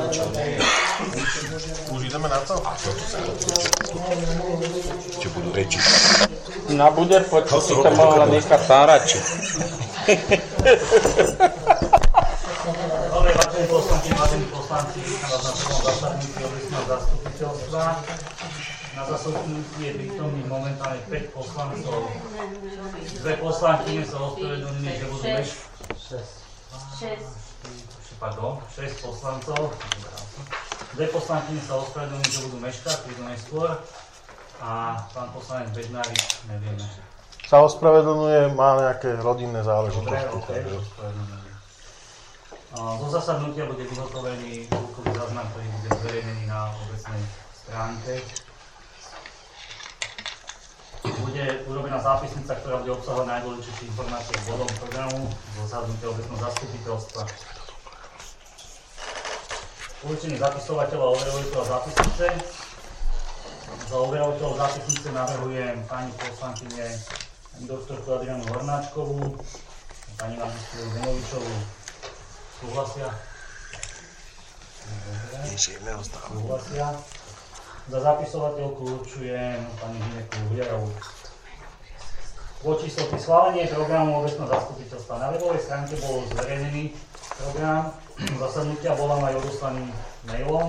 Už ideme na to? Čo budú reči? Na bude, poď si to mohla nechať tárači. Dobre, vážení poslanci, vítam vás na prvom zasadnutí obecného zastupiteľstva. Na zasadnutí je prítomných momentálne 5 poslancov. 2 poslankyne sa ospravedlnili, že budú 6 poslancov. 2 poslankyne sa ospravedlnili, že budú meškať, prídu neskôr. A pán poslanec Bednárik, nevieme. Sa ospravedlňuje, má nejaké rodinné záležitosti. Dobre, zo zasadnutia bude vyhotovený zvukový záznam, ktorý bude zverejnený na obecnej stránke. Bude urobená zápisnica, ktorá bude obsahovať najdôležitejšie informácie k bodom programu zo zasadnutia obecného zastupiteľstva. Určenie zapisovateľa a overovateľa zápisnice. Za overovateľov zápisnice navrhujem pani poslankyne doktorku Adrianu Hornáčkovú, pani magistru Zemovičovú. Súhlasia? Súhlasia. Za zapisovateľku určujem pani Hineku Huliarovú. Bod číslo 3. Schválenie programu obecného zastupiteľstva. Na webovej stránke bol zverejnený program zasadnutia, bol vám aj odoslaný mailom.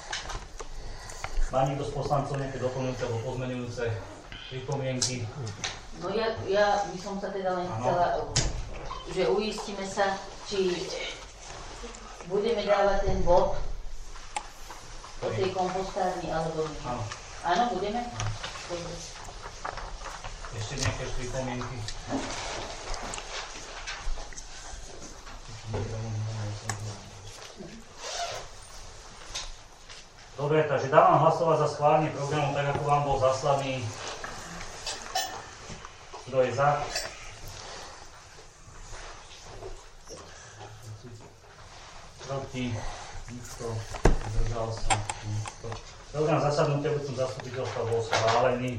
Má niekto z poslancov nejaké doplňujúce alebo pozmeňujúce pripomienky? No ja by som sa teda len chcela, že uistíme sa, či budeme dávať ten bod o tej kompostárni, alebo nie. Áno, budeme? Dobre. Ešte nejaké pripomienky? Dobre, takže dávam hlasovať za schválenie programu tak, ako vám bol zaslaný. Kto je za? Proti? Nikto. Zdržal sa? Nikto. Program zasadnutia obecného zastupiteľstva bol schválený.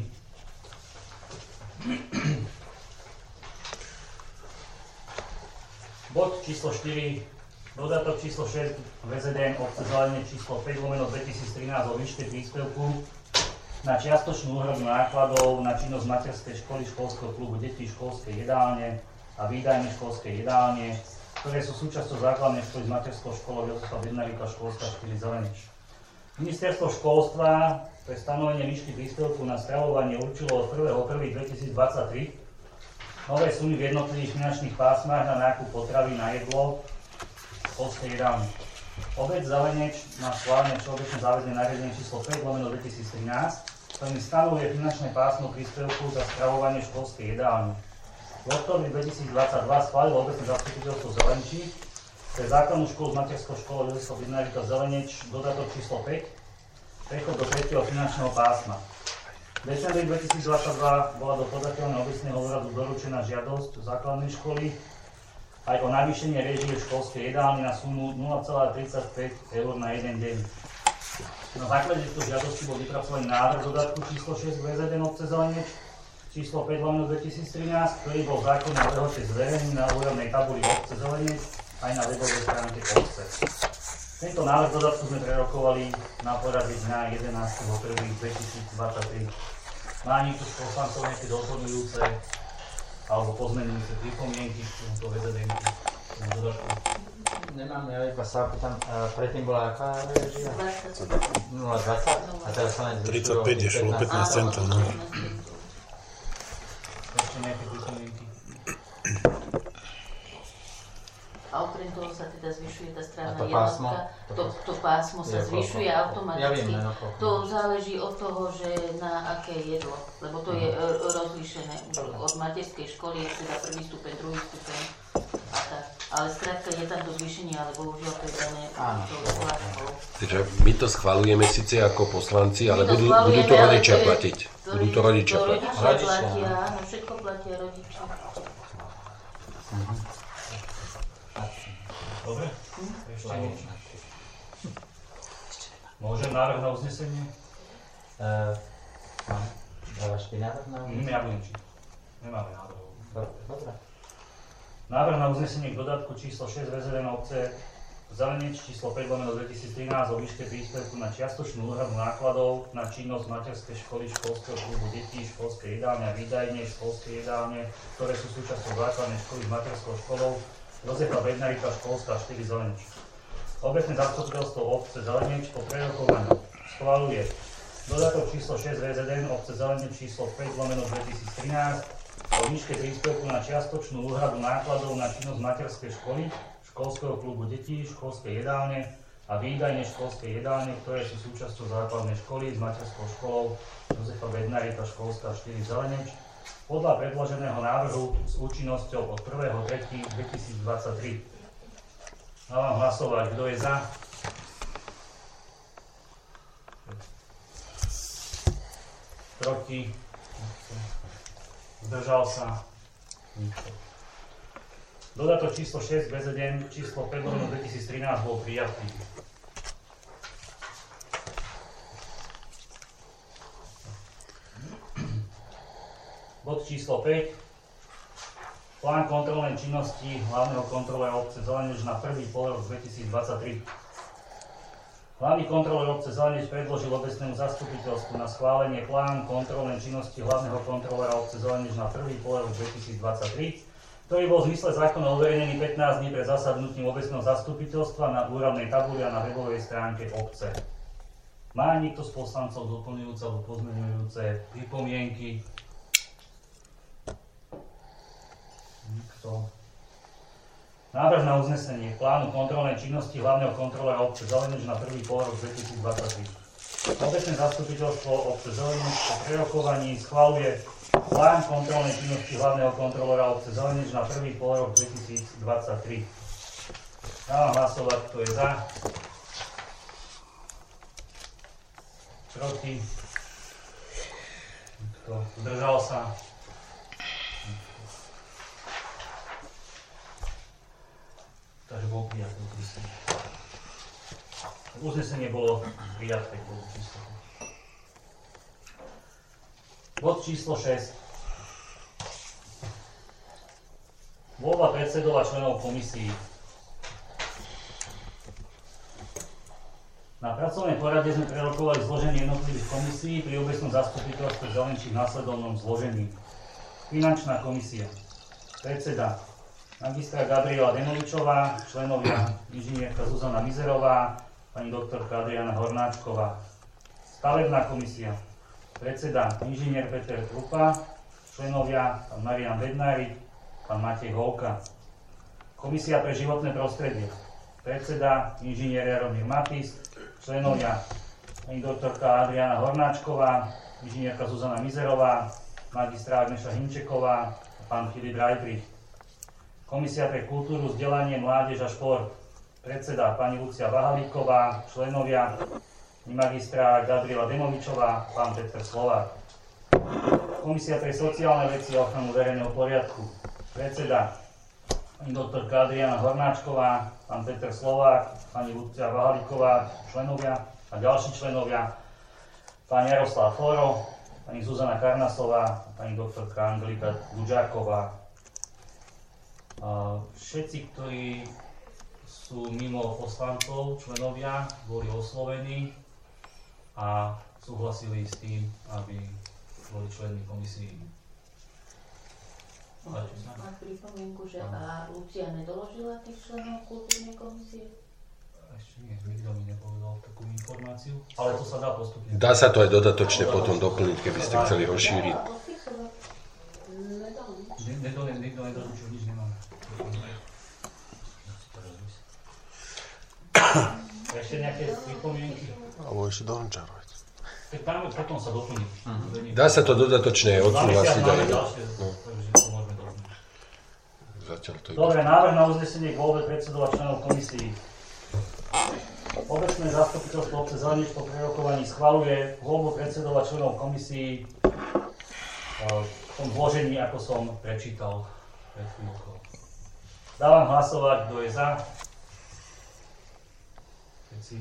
Bod číslo 4. Dodatok číslo 6 VZDN obce Zelenie číslo 5/2013 o výške príspevku na čiastočnú úhradu nákladov na činnosť materskej školy, školského klubu detí, školskej jedálne a výdajne školskej jedálne, ktoré sú súčasťou základnej školy s materskou školou Jozefa Bednárika školská 4 Zeleneč. Ministerstvo školstva pre stanovenie výšky príspevku na stravovanie určilo od 1.1.2023 nové sumy v jednotlivých finančných pásmach na nákup potravy na jedlo školskej jedálne. Obec Zeleneč má schválené všeobecné záväzné nariadenie číslo 5/2013, ktorým stanovuje finančné pásmo príspevku za stravovanie školskej jedálne. V októbri 2022 schválilo obecné zastupiteľstvo Zelenči pre základnú školu s materskou školou Jozefa Bednárika Zeleneč dodatok číslo 5, prechod do 3. finančného pásma. V decembri 2022 bola do podateľného obecného úradu doručená žiadosť základnej školy aj o navýšenie réžie školskej jedálne na sumu 0,35 eur na jeden deň. Na základe týchto žiadosti bol vypracovaný návrh dodatku číslo 6 VZDN obce Zeleneč číslo 5/2013, ktorý bol zákonne o lehote zverejnený na úradnej tabuli obce Zeleneč aj na webovej stránke obce. Tento návrh dodatku sme prerokovali na poradí dňa 11.1.2023. Má niekto z poslancov nejaké doplňujúce alebo pozmenujúce pripomienky k tomuto VZDN-ku na dodatku? Nemám, ja iba sa opýtam, predtým bola aká režia? 0,20? A teraz sa len 35 je šlo 15 centov, no. Ešte nejaké pripomienky? A okrem toho sa teda zvyšuje tá strana jednotka, to pásmo sa zvyšuje automaticky. To záleží od toho, že na aké jedlo, lebo to je rozlíšené od materskej školy, je teda prvý stupeň, druhý stupeň a tak. Ale skrátka je tam to zvýšenie, ale bohužiaľ to je dané tou vládkou. Takže my to schvaľujeme síce ako poslanci, ale budú to rodičia platiť. Budú to rodičia platiť. Rodičia platia, áno, všetko platia rodičia. Dobre? Ešte niečo. Môžem návrh na uznesenie? Dávaš ty návrh na uznesenie? Ja budem čítať. Nemáme návrh. Dobre. Návrh na uznesenie k dodatku číslo 6 VZDN obce Zeleneč číslo 5/2013 o výške príspevku na čiastočnú úhradu nákladov na činnosť materskej školy, školského klubu detí, školskej jedálne a výdajne, školskej jedálne, ktoré sú súčasťou základnej školy s materskou školou Jozefa Bednarika, školská 4 Zeleneč. Obecné zastupiteľstvo obce Zeleneč po prerokovaní schvaľuje dodatok číslo 6 VZN obce Zeleneč číslo 5/2013 o výške príspevku na čiastočnú úhradu nákladov na činnosť materskej školy, školského klubu detí, školskej jedálne a výdajne školskej jedálne, ktoré sú súčasťou základnej školy s materskou školou Jozefa Bednarika, školská 4 Zeleneč, podľa predloženého návrhu s účinnosťou od 1.3.2023. Dávam hlasovať, kto je za. Proti. Zdržal sa. Nikto. Dodatok číslo 6 VZN číslo 5/2013 bol prijatý. Bod číslo 5. Plán kontrolnej činnosti hlavného kontrolera obce Zeleneč na prvý polrok 2023. Hlavný kontroler obce Zeleneč predložil obecnému zastupiteľstvu na schválenie plán kontrolnej činnosti hlavného kontrolera obce Zeleneč na prvý polrok 2023, ktorý bol v zmysle zákona uverejnený 15 dní pred zasadnutím obecného zastupiteľstva na úradnej tabuli a na webovej stránke obce. Má niekto z poslancov doplňujúce alebo pozmeňujúce pripomienky? Nikto. Návrh na uznesenie plánu kontrolnej činnosti hlavného kontrolera obce Zeleneč na prvý polrok 2023. Obecné zastupiteľstvo obce Zeleneč po prerokovaní schvaľuje plán kontrolnej činnosti hlavného kontrolera obce Zeleneč na prvý polrok 2023. Dávam hlasovať, kto je za. Proti. Kto zdržal sa. Takže bol prijatý uznesenie. Uznesenie bolo prijaté. Bod číslo 6. Voľba predsedov a členov komisí. Na pracovnej porade sme prerokovali zloženie jednotlivých komisí pri obecnom zastupiteľstve Zelenčí v následovnom zložení. Finančná komisia. Predseda magistra Gabriela Denovičová, členovia inžinierka Zuzana Mizerová, pani doktorka Adriana Hornáčková. Stavebná komisia. Predseda inžinier Peter Krupa, členovia pán Marián Bednárik, pán Matej Holka. Komisia pre životné prostredie. Predseda inžinier Jaromír Matis, členovia pani doktorka Adriana Hornáčková, inžinierka Zuzana Mizerová, magistra Agneša Hymčeková a pán Filip Rajbrich. Komisia pre kultúru, vzdelanie, mládež a šport. Predseda pani Lucia Vahalíková, členovia magistra Gabriela Denovičová, pán Peter Slovák. Komisia pre sociálne veci a ochranu verejného poriadku. Predseda pani doktorka Adriana Hornáčková, pán Peter Slovák, pani Lucia Vahalíková, členovia a ďalší členovia, pán Jaroslav Foro, pani Zuzana Karnasová, pani doktorka Angelika Budžáková. Všetci, ktorí sú mimo poslancov, členovia, boli oslovení a súhlasili s tým, aby boli členmi komisii. Mám pripomienku, že a Lucia nedoložila tých členov kultúrnej komisie? Ešte nie, nikto mi nepovedal takú informáciu, ale to sa dá postupne. Dá sa to aj dodatočne potom doplniť, keby ste chceli rozšíriť. Nikto nedoručil, nič nemáme. Ešte nejaké pripomienky? Alebo ešte dohrnčarovať. Tak dáme, potom sa doplní. Dá sa to dodatočne odsúhlasiť aj. Takže to môžeme doplniť. Zatiaľ to je. Dobre, návrh na uznesenie k voľbe predsedov a členov komisí. Obecné zastupiteľstvo obce Zeleneč po prerokovaní schvaľuje voľbu predsedov a členov komisí v tom zložení, ako som prečítal pred chvíľkou. Dávam hlasovať, kto je za. Všetci.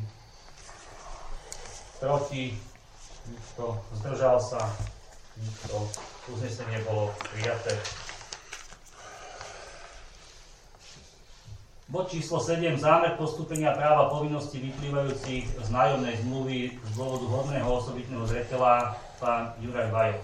Proti. Nikto. Zdržal sa. Nikto. Uznesenie bolo prijaté. Bod číslo 7. Zámer postúpenia práva povinností vyplývajúcich z nájomnej zmluvy z dôvodu hodného osobitného zreteľa pán Juraj Vajo.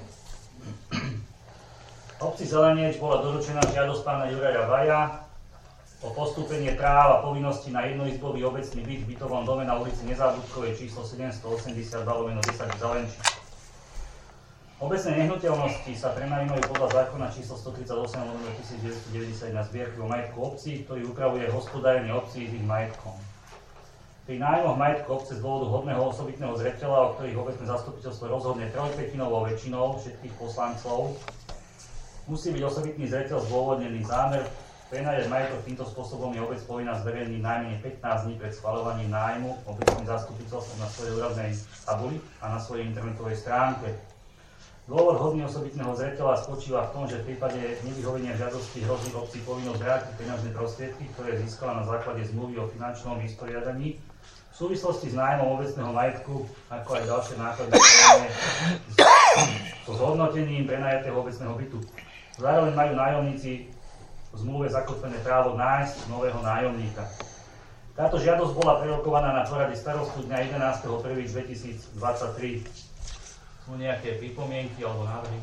Obci Zelenieč bola doručená žiadosť pána Juraja Vaja o postúpenie práva povinností na jednoizbový obecný byt v bytovom dome na ulici Nezábudkovej číslo 782/10 v Zelenči. Obecné nehnuteľnosti sa prenajímajú podľa zákona číslo 138/1990 na zbierku o majetku obcí, ktorý upravuje hospodárenie obcí s ich majetkom. Pri nájmoch majetku obce z dôvodu hodného osobitného zreteľa, o ktorých obecné zastupiteľstvo rozhodne 3/5 väčšinou všetkých poslancov, musí byť osobitný zreteľ zdôvodnený. Zámer prenajať majetok týmto spôsobom je obec povinná zverejniť najmenej 15 dní pred schvaľovaním nájmu obecným zastupiteľstvom na svojej úradnej tabuli a na svojej internetovej stránke. Dôvod hodný osobitného zreteľa spočíva v tom, že v prípade nevyhovenia žiadosti hrozí obci povinnosť vrátiť peňažné prostriedky, ktoré získala na základe zmluvy o finančnom vysporiadaní v súvislosti s nájmom obecného majetku, ako aj ďalšie náklady spojené so zhodnotením prenajatého obecného bytu. Zároveň majú nájomníci v zmluve zakotvené právo nájsť nového nájomníka. Táto žiadosť bola prerokovaná na porade starostu dňa 11.1.2023. Sú nejaké pripomienky alebo návrhy?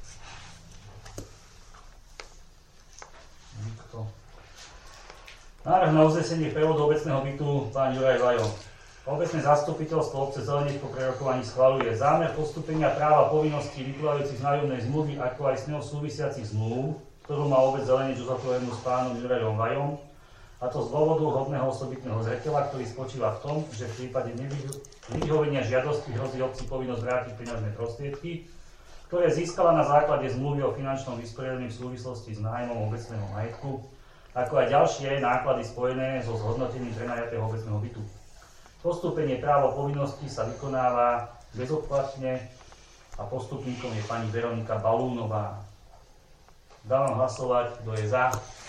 Nikto. Návrh na uznesenie prevodu obecného bytu pán Juraj Vajo. Obecné zastupiteľstvo obce Zelenieč po prerokovaní schvaľuje zámer postúpenia práva povinností vyplývajúcich z nájomnej zmluvy, ako aj s ňou súvisiacich zmluv, ktorú má obec Zelenieč uzatvorenú s pánom Jurajom Vajom, a to z dôvodu hodného osobitného zreteľa, ktorý spočíva v tom, že v prípade nevyhovenia žiadosti hrozí obci povinnosť vrátiť peňažné prostriedky, ktoré získala na základe zmluvy o finančnom vysporiadaní v súvislosti s nájmom obecného majetku, ako aj ďalšie náklady spojené so zhodnotením prenajatého obecného bytu. Postúpenie práva povinností sa vykonáva bezodplatne a postupníkom je pani Veronika Balúnová. Dávam hlasovať, kto je za.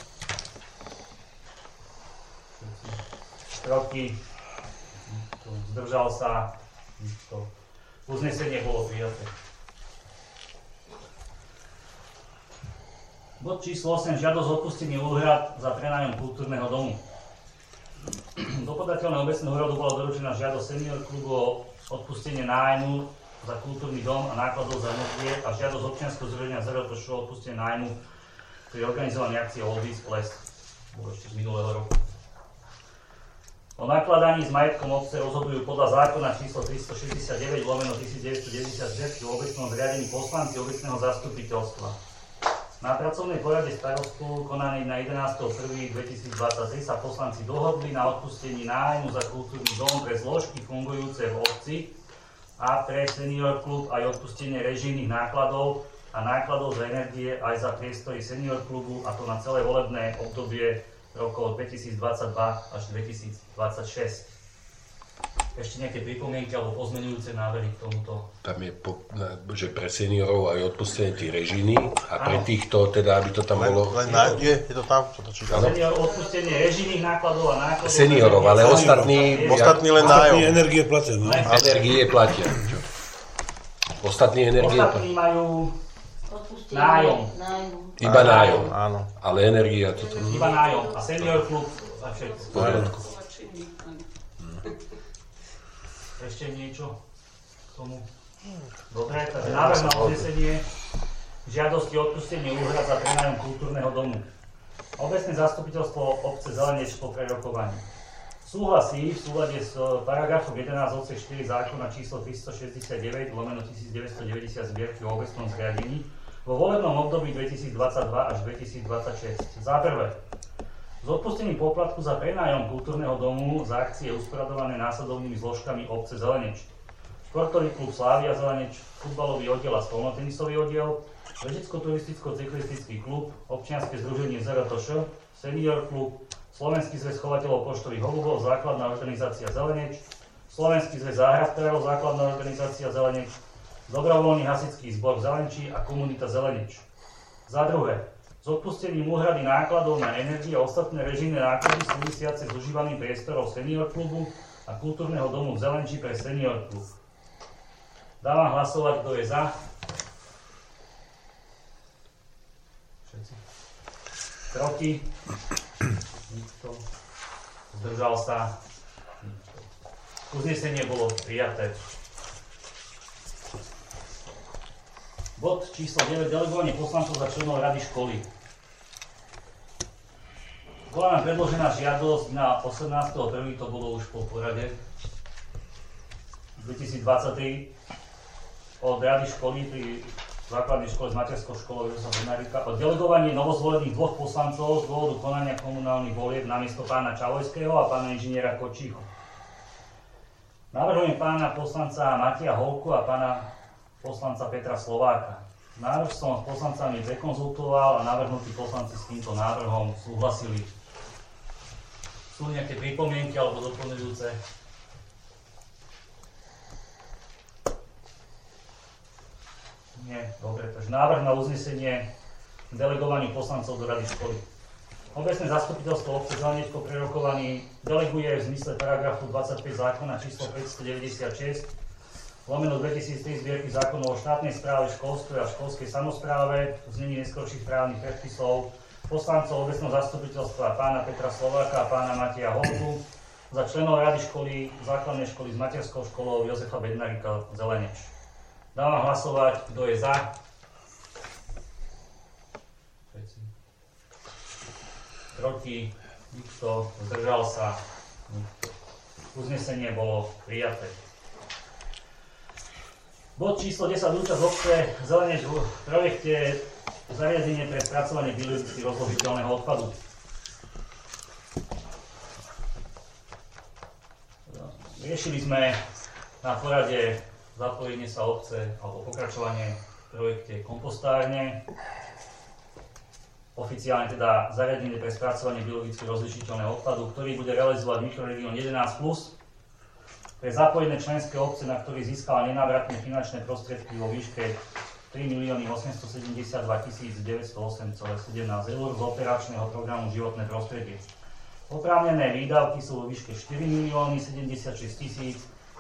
Proti, zdržal sa, uznesenie bolo prijaté. Bod číslo 8. Žiadosť o odpustenie úhrad za prenájom kultúrneho domu. Do podateľného obecného úradu bola doručená žiadosť Senior klubu o odpustenie nájmu za kultúrny dom a nákladov za energie a žiadosť občianskeho združenia ZRPŠ o odpustenie nájmu pri organizovaní akcie Oldies Ples. Bolo ešte z minulého roku. O nakladaní s majetkom obce rozhodujú podľa zákona číslo 369/1990 o obecnom zriadení poslanci obecného zastupiteľstva. Na pracovnej porade starostu konanej na 11.1.2023 sa poslanci dohodli na odpustení nájmu za kultúrny dom pre zložky fungujúce v obci a pre senior klub aj odpustenie režijných nákladov a nákladov za energie aj za priestory senior klubu, a to na celé volebné obdobie rokov 2022 až 2026. Ešte nejaké pripomienky alebo pozmeňujúce návrhy k tomuto? Tam je, že pre seniorov aj odpustenie tých režiny a pre týchto, teda, aby to tam bolo... Je to tam, čo to čítam. Senior, odpustenie režijných nákladov a nákladov... Seniorov, ale ostatní len nájom. Energie platia, no? Energie platia. Ostatní energie platia. Ostatní majú nájom. Iba nájom. Áno. Ale energia toto... Iba nájom. A senior klub a všetko. V poriadku. Ešte niečo k tomu? Dobre, takže návrh na uznesenie žiadosti o odpustenie úhrad za prenájom kultúrneho domu. Obecné zastupiteľstvo obce Zelenieč po prerokovaní súhlasí v súlade s paragrafom 11 odsek 4 zákona číslo 369/1990 zbierky o obecnom zriadení vo volebnom období 2022 až 2026. Za prvé, s odpustením poplatku za prenájom kultúrneho domu za akcie usporadované následovnými zložkami obce Zelenieč: športový klub Slávia Zelenieč, futbalový oddiel a stolnotenisový oddiel, vedecko-turisticko-cyklistický klub, občianske združenie ZRTŠ, senior klub, Slovenský zväz chovateľov poštových holubov, základná organizácia Zelenieč, Slovenský zväz záhradkárov, základná organizácia Zelenieč, dobrovoľný hasičský zbor v Zelenči a komunita Zelenieč. Za druhé, s odpustením úhrady nákladov na energie a ostatné režijné náklady súvisiace s užívaným priestorom senior klubu a kultúrneho domu v Zelenči pre senior klub. Dávam hlasovať, kto je za. Všetci. Proti. Nikto. Zdržal sa. Uznesenie bolo prijaté. Bod číslo 9. Delegovanie poslancov za členov rady školy. Bola nám predložená žiadosť na 18.1. to bolo už po porade 2023 od rady školy pri základnej škole s materskou školou Jozefa Bednárika o delegovaní novozvolených 2 poslancov z dôvodu konania komunálnych volieb namiesto pána Čavojského a pána inžiniera Kočího. Navrhujem pána poslanca Matia Holku a pána poslanca Petra Slováka. Návrh som s poslancami prekonzultoval a navrhnutí poslanci s týmto návrhom súhlasili. Sú nejaké pripomienky alebo doplňujúce? Nie, dobre, takže návrh na uznesenie k delegovaniu poslancov do rady školy. Obecné zastupiteľstvo obce Zelenečko pri rokovaní deleguje v zmysle paragrafu 25 zákona číslo 596 lomeno 2003 zbierky zákonov o štátnej správe, školstve a školskej samospráve v znení neskorších právnych predpisov poslancov obecného zastupiteľstva pána Petra Slováka a pána Matia Holku za členov rady školy, základnej školy s materskou školou Jozefa Bednárika Zeleneč. Dávam hlasovať, kto je za. Proti, nikto, zdržal sa, nikto. Uznesenie bolo prijaté. Bod číslo 10. Účasť obce Zeleneč v projekte zariadenie pre spracovanie biologicky rozložiteľného odpadu. Riešili sme na porade zapojenie sa obce alebo pokračovanie v projekte kompostárne. Oficiálne teda zariadenie pre spracovanie biologicky rozlišiteľného odpadu, ktorý bude realizovať mikroregión 11+, pre zapojené členské obce, na ktorý získala nenávratné finančné prostriedky vo výške 3 872 908,17 eur z operačného programu Životné prostredie. Oprávnené výdavky sú vo výške 4 076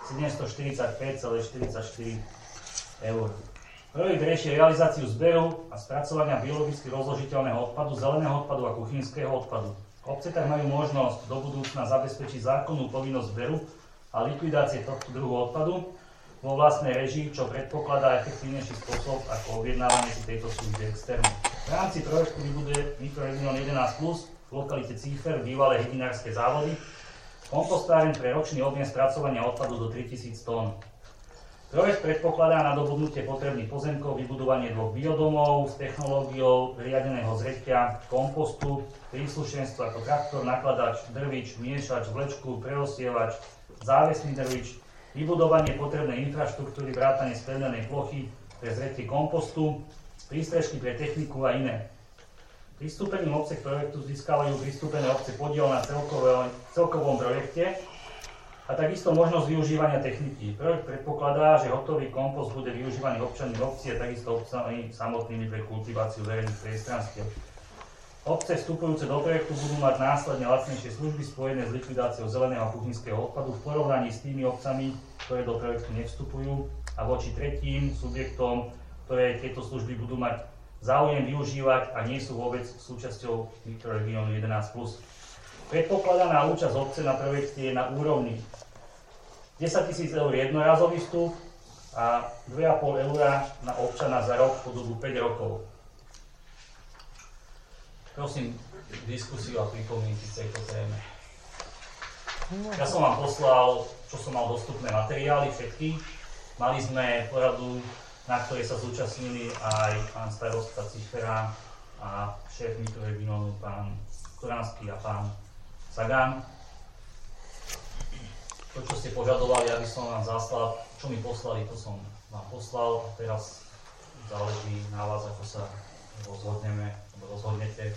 745,44 eur. Projekt rieši realizáciu zberu a spracovania biologicky rozložiteľného odpadu, zeleného odpadu a kuchynského odpadu. Obce tak majú možnosť do budúcna zabezpečiť zákonnú povinnosť zberu a likvidácie tohto druhu odpadu vo vlastnej režii, čo predpokladá efektívnejší spôsob ako objednávanie si tejto služby externe. V rámci projektu vybuduje mikroregión 11+, v lokalite Cífer, bývalé hydinárske závody, kompostáreň pre ročný objem spracovania odpadu do 3000 tón. Projekt predpokladá nadobudnutie potrebných pozemkov, vybudovanie 2 biodomov s technológiou riadeného zreťa, kompostu, príslušenstvo ako traktor, nakladač, drvič, miešač, vlečku, preosievač, závesný drvič, vybudovanie potrebnej infraštruktúry, vrátane spevnenej plochy pre zretie kompostu, prístrežky pre techniku a iné. Pristúpením obce k projektu získavajú pristúpené obce podiel na celkovom projekte a takisto možnosť využívania techniky. Projekt predpokladá, že hotový kompost bude využívaný občanmi obci a takisto obcami samotnými pre kultiváciu verejných priestranstiev. Obce vstupujúce do projektu budú mať následne lacnejšie služby spojené s likvidáciou zeleného a kuchynského odpadu v porovnaní s tými obcami, ktoré do projektu nevstupujú a voči tretím subjektom, ktoré tieto služby budú mať záujem využívať a nie sú vôbec súčasťou mikroregiónu 11+. Predpokladaná účasť obce na projekte je na úrovni 10 000 eur jednorazový vstup a 2,5 eur na občana za rok po dobu 5 rokov. Prosím diskusiu a pripomienky k tejto téme. Ja som vám poslal, čo som mal dostupné materiály, všetky. Mali sme poradu, na ktorej sa zúčastnili aj pán starosta Cífera a šéf mikroregiónu pán Koránsky a pán Sagan. To, čo ste požadovali, aby som vám zaslal, čo mi poslali, to som vám poslal a teraz záleží na vás, ako sa rozhodneme, alebo rozhodnete,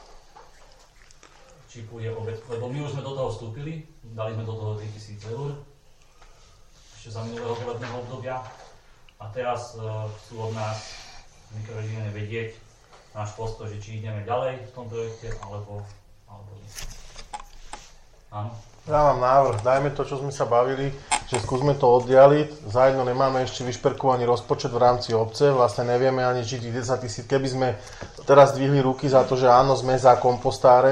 či pôjde obed, lebo my už sme do toho vstúpili, dali sme do toho 3000 eur ešte za minulého volebného obdobia. A teraz sú od nás v mikroregióne vedieť náš postoj, že či ideme ďalej v tom projekte, alebo nie. Áno? Ja mám návrh, dajme to, čo sme sa bavili, že skúsme to oddialiť. Zajedno nemáme ešte vyšperkovaný rozpočet v rámci obce, vlastne nevieme ani, či tých 10 000, keby sme teraz zdvihli ruky za to, že áno, sme za kompostáreň,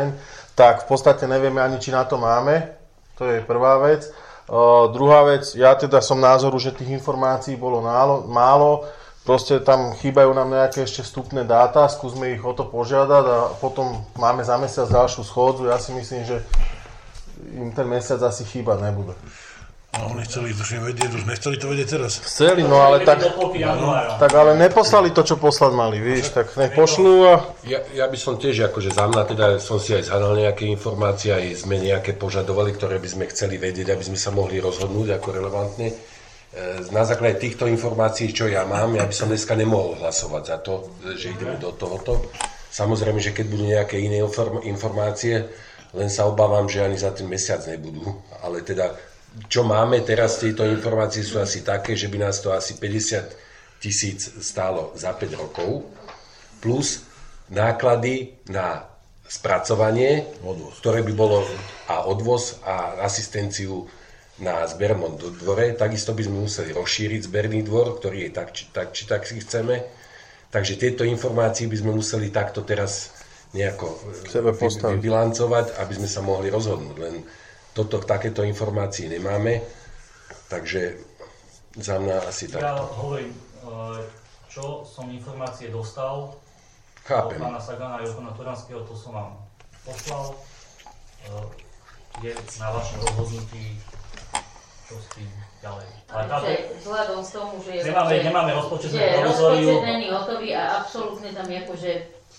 tak v podstate nevieme ani, či na to máme. To je prvá vec. Druhá vec, ja teda som názoru, že tých informácií bolo málo. Proste tam chýbajú nám nejaké ešte vstupné dáta, skúsme ich o to požiadať a potom máme za mesiac ďalšiu schôdzu. Ja si myslím, že im ten mesiac asi chýbať nebude. No oni chceli to vedieť, už nechceli to vedieť teraz. Chceli, no ale tak ale neposlali to, čo poslať mali, víš, tak nech pošlú a... Ja by som tiež akože za mňa, teda som si aj zhľadal nejaké informácie, aj sme nejaké požadovali, ktoré by sme chceli vedieť, aby sme sa mohli rozhodnúť ako relevantne. Na základe týchto informácií, čo ja mám, ja by som dneska nemohol hlasovať za to, že ideme do tohoto. Samozrejme, že keď budú nejaké iné informácie, len sa obávam, že ani za ten mesiac nebudú, ale teda čo máme teraz, tieto informácie sú asi také, že by nás to asi 50 000 stálo za 5 rokov, plus náklady na spracovanie, ktoré by bolo a odvoz a asistenciu na zbernom dvore. Takisto by sme museli rozšíriť zberný dvor, ktorý je tak či tak si chceme. Takže tieto informácie by sme museli takto teraz nejako vybilancovať, aby sme sa mohli rozhodnúť. Len takéto informácie nemáme, takže za mňa asi takto. Ja hovorím, čo som informácie dostal Chápem. od pána Sagana a Johana Turanského, to som vám poslal. Je na vašom rozhodnutí, čo s tým ďalej. Ale vzhľadom z tomu, že nemáme rozpočet, rozpočet není hotový a absolútne tam akože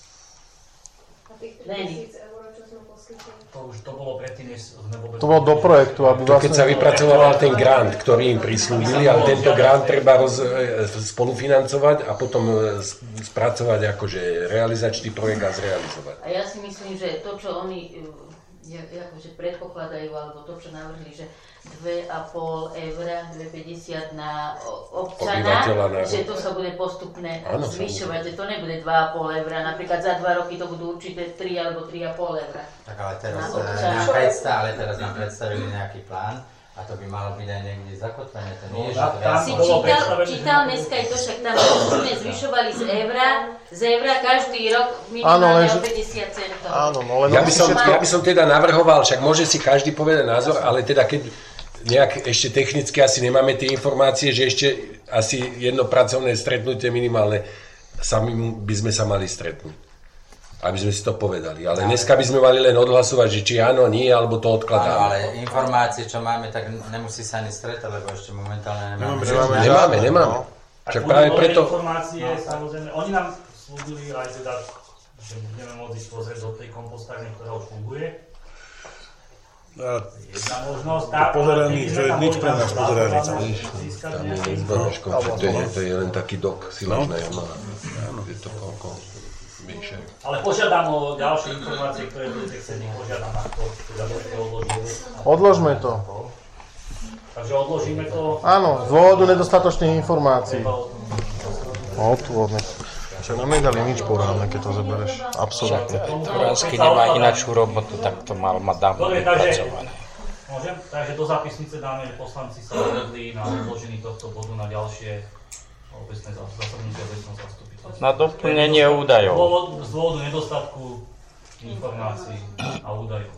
není. To bolo predtým, než sme vôbec... To bolo do projektu, aby vlastne... Keď sa vypracoval ten grant, ktorý im prislúbili, ale tento grant treba spolufinancovať a potom spracovať akože realizačný projekt a zrealizovať. A ja si myslím, že to, čo oni akože predpokladajú, alebo to, čo navrhli, že 2,5 €, 2,50 na občana, že to sa bude postupne zvyšovať, že to nebude 2,5 €, napríklad za 2 roky to budú určite 3 alebo 3,5 € Tak ale teraz nám predstavili nejaký plán a to by malo byť aj niekde zakotvené. To nie je, že to čítal dneska aj to, však tam postupne zvyšovali z eura každý rok minimálne o 50 centov. Áno, no len ja by som teda navrhoval, však môže si každý povedať názor, ale teda keď nejak ešte technicky asi nemáme tie informácie, že ešte asi jedno pracovné stretnutie minimálne sami by sme sa mali stretnúť. Aby sme si to povedali. Ale dneska by sme mali len odhlasovať, že či áno, nie, alebo to odkladáme. Áno, ale informácie, čo máme, tak nemusí sa ani stretať, lebo ešte momentálne nemáme. Nemáme. Však práve preto... Informácie, samozrejme, oni nám slúbili aj teda, že budeme môcť ísť pozrieť do tej kompostárne, ktorá už funguje. Jedna možnosť, pozeraní, že nič pre nás pozeraní. Tam je nezbanáš kompletne, to je len taký dok, silačná jama. Je to koľko? Ale požiadam o ďalšie informácie, ktoré budete chcieť, požiadam na to, teda budete odložiť. Odložme to. Takže odložíme to. Áno, z dôvodu nedostatočných informácií. Otvorne. Však nám nedali nič poradné, keď to zoberieš. Absolutne. Turanský nemá inačú robotu, tak to mal mať dávno vypracované. Môžem? Takže do zápisnice dáme, že poslanci sa rozhodli na odložení tohto bodu na ďalšie obecné zasadnutie obecného zastupiteľstva. Na doplnenie údajov. Z dôvodu nedostatku informácií a údajov.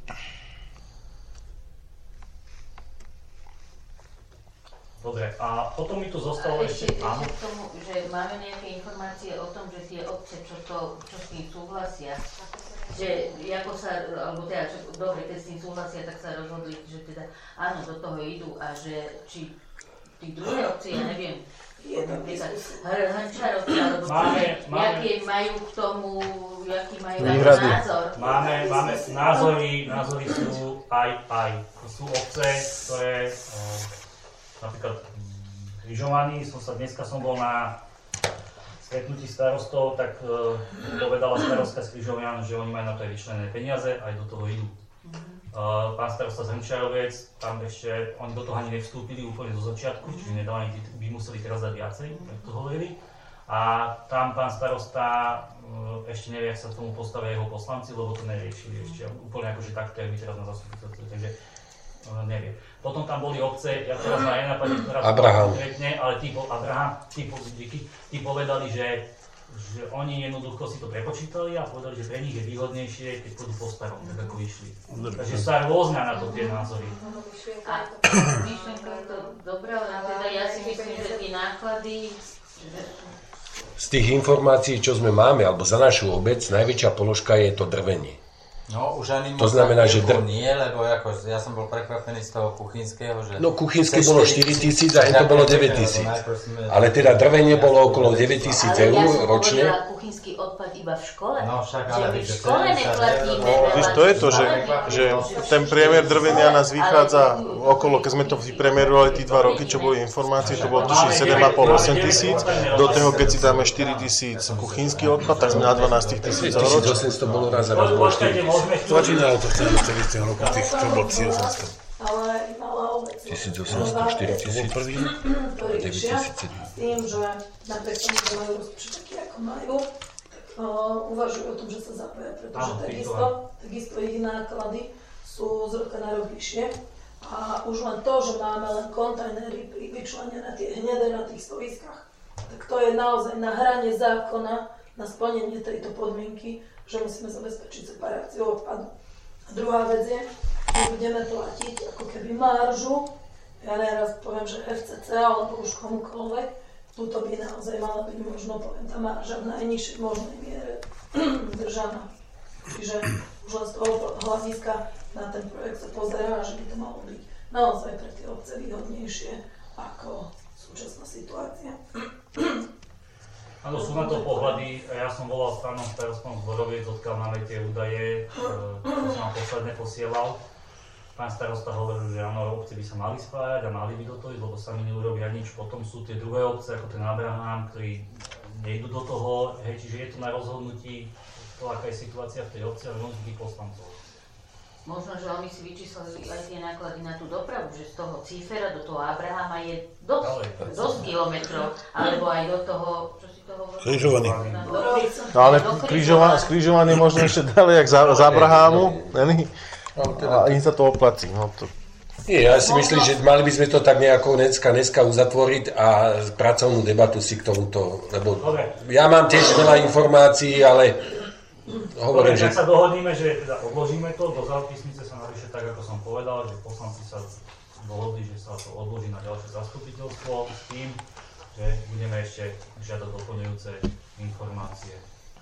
Dobre, a potom mi tu zostalo ešte k tomu, že máme nejaké informácie o tom, že tie obce, čo s tým súhlasia, že ako sa, alebo teda, dobre, keď s tým súhlasia, tak sa rozhodli, že teda áno, do toho idú a že či tí druhé obce, ja neviem, Hrnčarovci, alebo nejaké majú k tomu, jaký majú názor. Máme názory sú aj. Sú obce, ktoré napríklad Križovaní, dneska som bol na stretnutí starostov, tak povedala starostka z Križovian, že oni majú na to aj vyčlenené peniaze, aj do toho idú. Pán starosta z Hrnčiarovec, tam ešte, oni do toho ani nevstúpili úplne zo začiatku, čiže nedávali, by museli teraz dať viacej, tak to hovorili. A tam pán starosta ešte nevie, ak sa k tomu postavia jeho poslanci, lebo to neriešili ešte úplne akože takto, jak by teraz na zastupiteľstve, takže neviem. Potom tam boli obce, ja teraz na jedna pani, ktorá konkrétne, ale tí povedali, že že oni jednoducho si to prepočítali a povedali, že pre nich je výhodnejšie, keď pôjdu po starom, tak ako išli. Takže sa rôznia na to tie názory. A myšlenka je to dobrá, ale teda ja si myslím, že tie náklady... Z tých informácií, čo sme máme, alebo za našu obec, najväčšia položka je to drvenie. No, už ani to znamená, že nie, lebo ako, ja som bol prekvapený z toho kuchynského, že... No, kuchynské bolo 4 000 a to bolo 9 000. Ale teda drvenie bolo okolo 9 000 eur ročne. Ale ja som kuchynský odpad iba v škole. No, však, že ale my v škole neplatíme. Víš, to je to, že ten priemer drvenia nás vychádza okolo, keď sme to vypremierovali tí 2 roky, čo boli informácie, to bolo tuším 7,5-8 tisíc. Do toho, keď si dáme 4 000 kuchynský odpad, tak sme na 12 000 za rok. 1800 bolo raz a raz bolo 4 000. Začínalo to v tých roku, tých, čo bolo 1800. Ale malá obec. 1800, 4 000, 9 000. Tým, že napriek tomu, že majú rozpočet taký, ako majú, uvažujú o tom, že sa zapoja, pretože takisto ich náklady sú z roka na rok vyššie. A už len to, že máme len kontajnery vyčlenené na tie hnedé na tých stoviskách, tak to je naozaj na hrane zákona na splnenie tejto podmienky, že musíme zabezpečiť separáciu odpadu. A druhá vec je, že budeme platiť ako keby maržu, ja neraz poviem, že FCC alebo už komukoľvek, túto by naozaj mala byť možno, poviem, tá marža v najnižšej možnej miere držaná. Čiže už len z toho hľadiska na ten projekt sa pozerá, že by to malo byť naozaj pre tie obce výhodnejšie ako súčasná situácia. Áno, sú na to pohľady. Ja som volal s pánom starostom Zboroviec, odkiaľ máme tie údaje, čo som vám posledne posielal. Pán starosta hovoril, že áno, obce by sa mali spájať a mali by do toho ísť, lebo sami neurobia nič. Potom sú tie druhé obce, ako ten Abraham, ktorí nejdú do toho, čiže je to na rozhodnutí, to, aká je situácia v tej obci a rozhodnutí poslancov. Možno, že oni si vyčíslili aj tie náklady na tú dopravu, že z toho Cífera do toho Abrahama je dosť kilometrov, alebo aj do toho, čo si to hovorí? Križovaný. No ale skrižovaný možno ešte ďalej, jak z Abrahamu, a im sa to oplatí. No to... Nie, ja si myslím, že mali by sme to tak nejako dneska uzatvoriť a pracovnú debatu si k tomuto, lebo ja mám tiež veľa informácií, ale hovorím, že... Ak sa dohodníme, že teda odložíme to, do zápisnice sa napíše tak, ako som povedal, že poslanci sa dohodli, že sa to odloží na ďalšie zastupiteľstvo s tým, že budeme ešte žiadať doplňujúce informácie.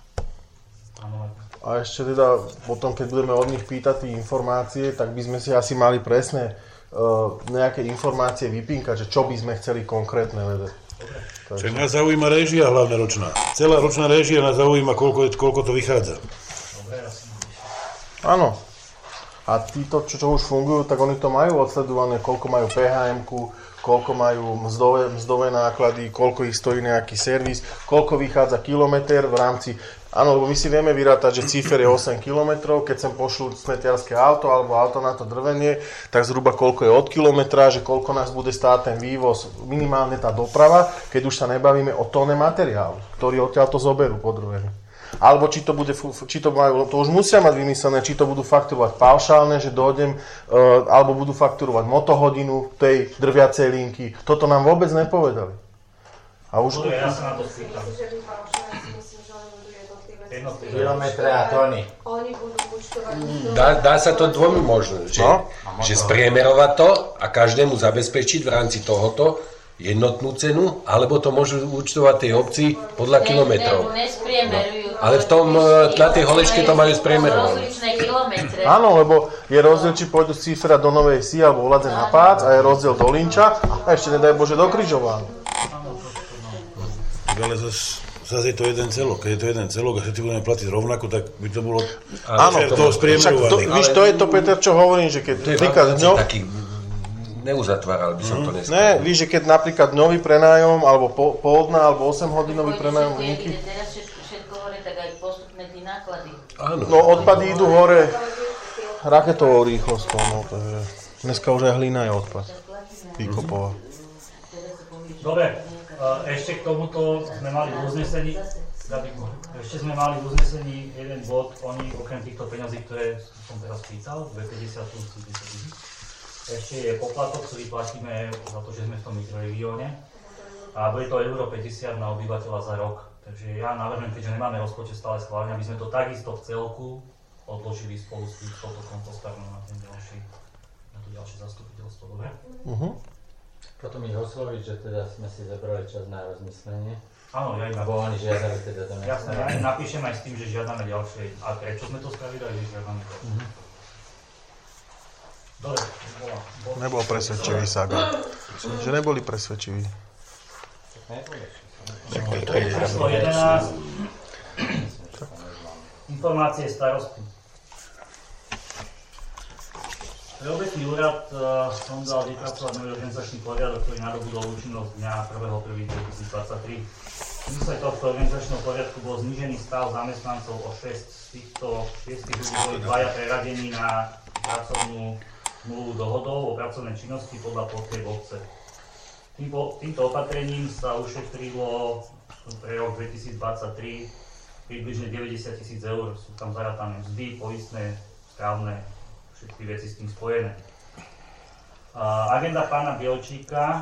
A ešte teda potom, keď budeme od nich pýtať tie informácie, tak by sme si asi mali presne nejaké informácie vypínkať, že čo by sme chceli konkrétne vedieť. Čiže nás zaujíma réžia hlavne ročná. Celá ročná réžia nás zaujíma, koľko to vychádza. Áno. A títo, čo už fungujú, tak oni to majú odsledované, koľko majú PHM-ku, koľko majú mzdové náklady, koľko ich stojí nejaký servis, koľko vychádza kilometr v rámci... Áno, lebo my si vieme vyrátať, že Cífer je 8 km, keď sem pošlú smetiarské auto alebo auto na to drvenie, tak zhruba koľko je od kilometra, že koľko nás bude stáť ten vývoz, minimálne tá doprava, keď už sa nebavíme o tóne materiálu, ktorý odtiaľ to zoberú po drvení. Alebo či to majú, to už musia mať vymyslené, či to budú fakturovať paušálne, že dojdem, alebo budú fakturovať motohodinu tej drviacej linky. Toto nám vôbec nepovedali. A už... Ja sa na to spýtam. Kilometre a tóny. Oni budú účtovať. Dá sa to dvomi možno, že spriemerovať to a každému zabezpečiť v rámci tohoto jednotnú cenu, alebo to môžu účtovať tej obci podľa kilometrov. Ale v tom, na tej holečke to majú spriemerované. Áno, lebo je rozdiel, či pôjdu z Cífera do Novej Si alebo Uladze na Pác a je rozdiel do Linča a ešte nedaj Bože do Križovánu. Ale zase je to jeden celok. Keď je to jeden celok a všetci budeme platiť rovnako, tak by to bolo to spriemerované. Víš, to je to, Peter, čo hovorím, že keď napríklad neuzatváral by som to neskôr. Ne, víš, že keď napríklad dňový prenájom, alebo poldná, alebo 8-hodinový prenájom linky. Teraz všetko hore, tak aj postupné tí náklady. No odpady idú hore raketovou rýchlosťou, no, takže dneska už aj hlina je odpad. Výkopová. Dobre, ešte k tomuto sme mali v uznesení, jeden bod, oni okrem týchto peňazí, ktoré som teraz pýtal, 250 plus 10 000, ešte je poplatok, ktorý platíme za to, že sme v tom mikroregióne a bude to euro 50 na obyvateľa za rok. Takže ja navrhujem, keďže nemáme rozpočet stále schválený, aby sme to takisto v celku odložili spolu s touto kompostárnou na to ďalšie zastupiteľstvo, dobre? Potom ich osloviť, že teda sme si zabrali čas na rozmyslenie. Áno, ja im Bo oni žiadali teda do nás. Jasné, ja im napíšem aj s tým, že žiadame ďalšie. A prečo sme to spravili, aj žiadame ďalšie. Dobre, Nebol presvedčivý Saga. Že neboli presvedčiví. Číslo 11. Informácie starostu. Všeobecný úrad som dal vypracovať nový organizačný poriadok, ktorý nadobudol účinnosť dňa 1.1.2023. Výsledok tohto organizačného poriadku bol znížený stav zamestnancov o 6. Z týchto 6 ľudí boli 2 preradení na pracovnú zmluvu dohodou o pracovnej činnosti podľa potrieb obce. Týmto opatrením sa ušetrilo pre rok 2023 približne 90 000 eur. Sú tam zarátané mzdy, poistné, správne, všetky veci s tým spojené. Agenda pána Bielčíka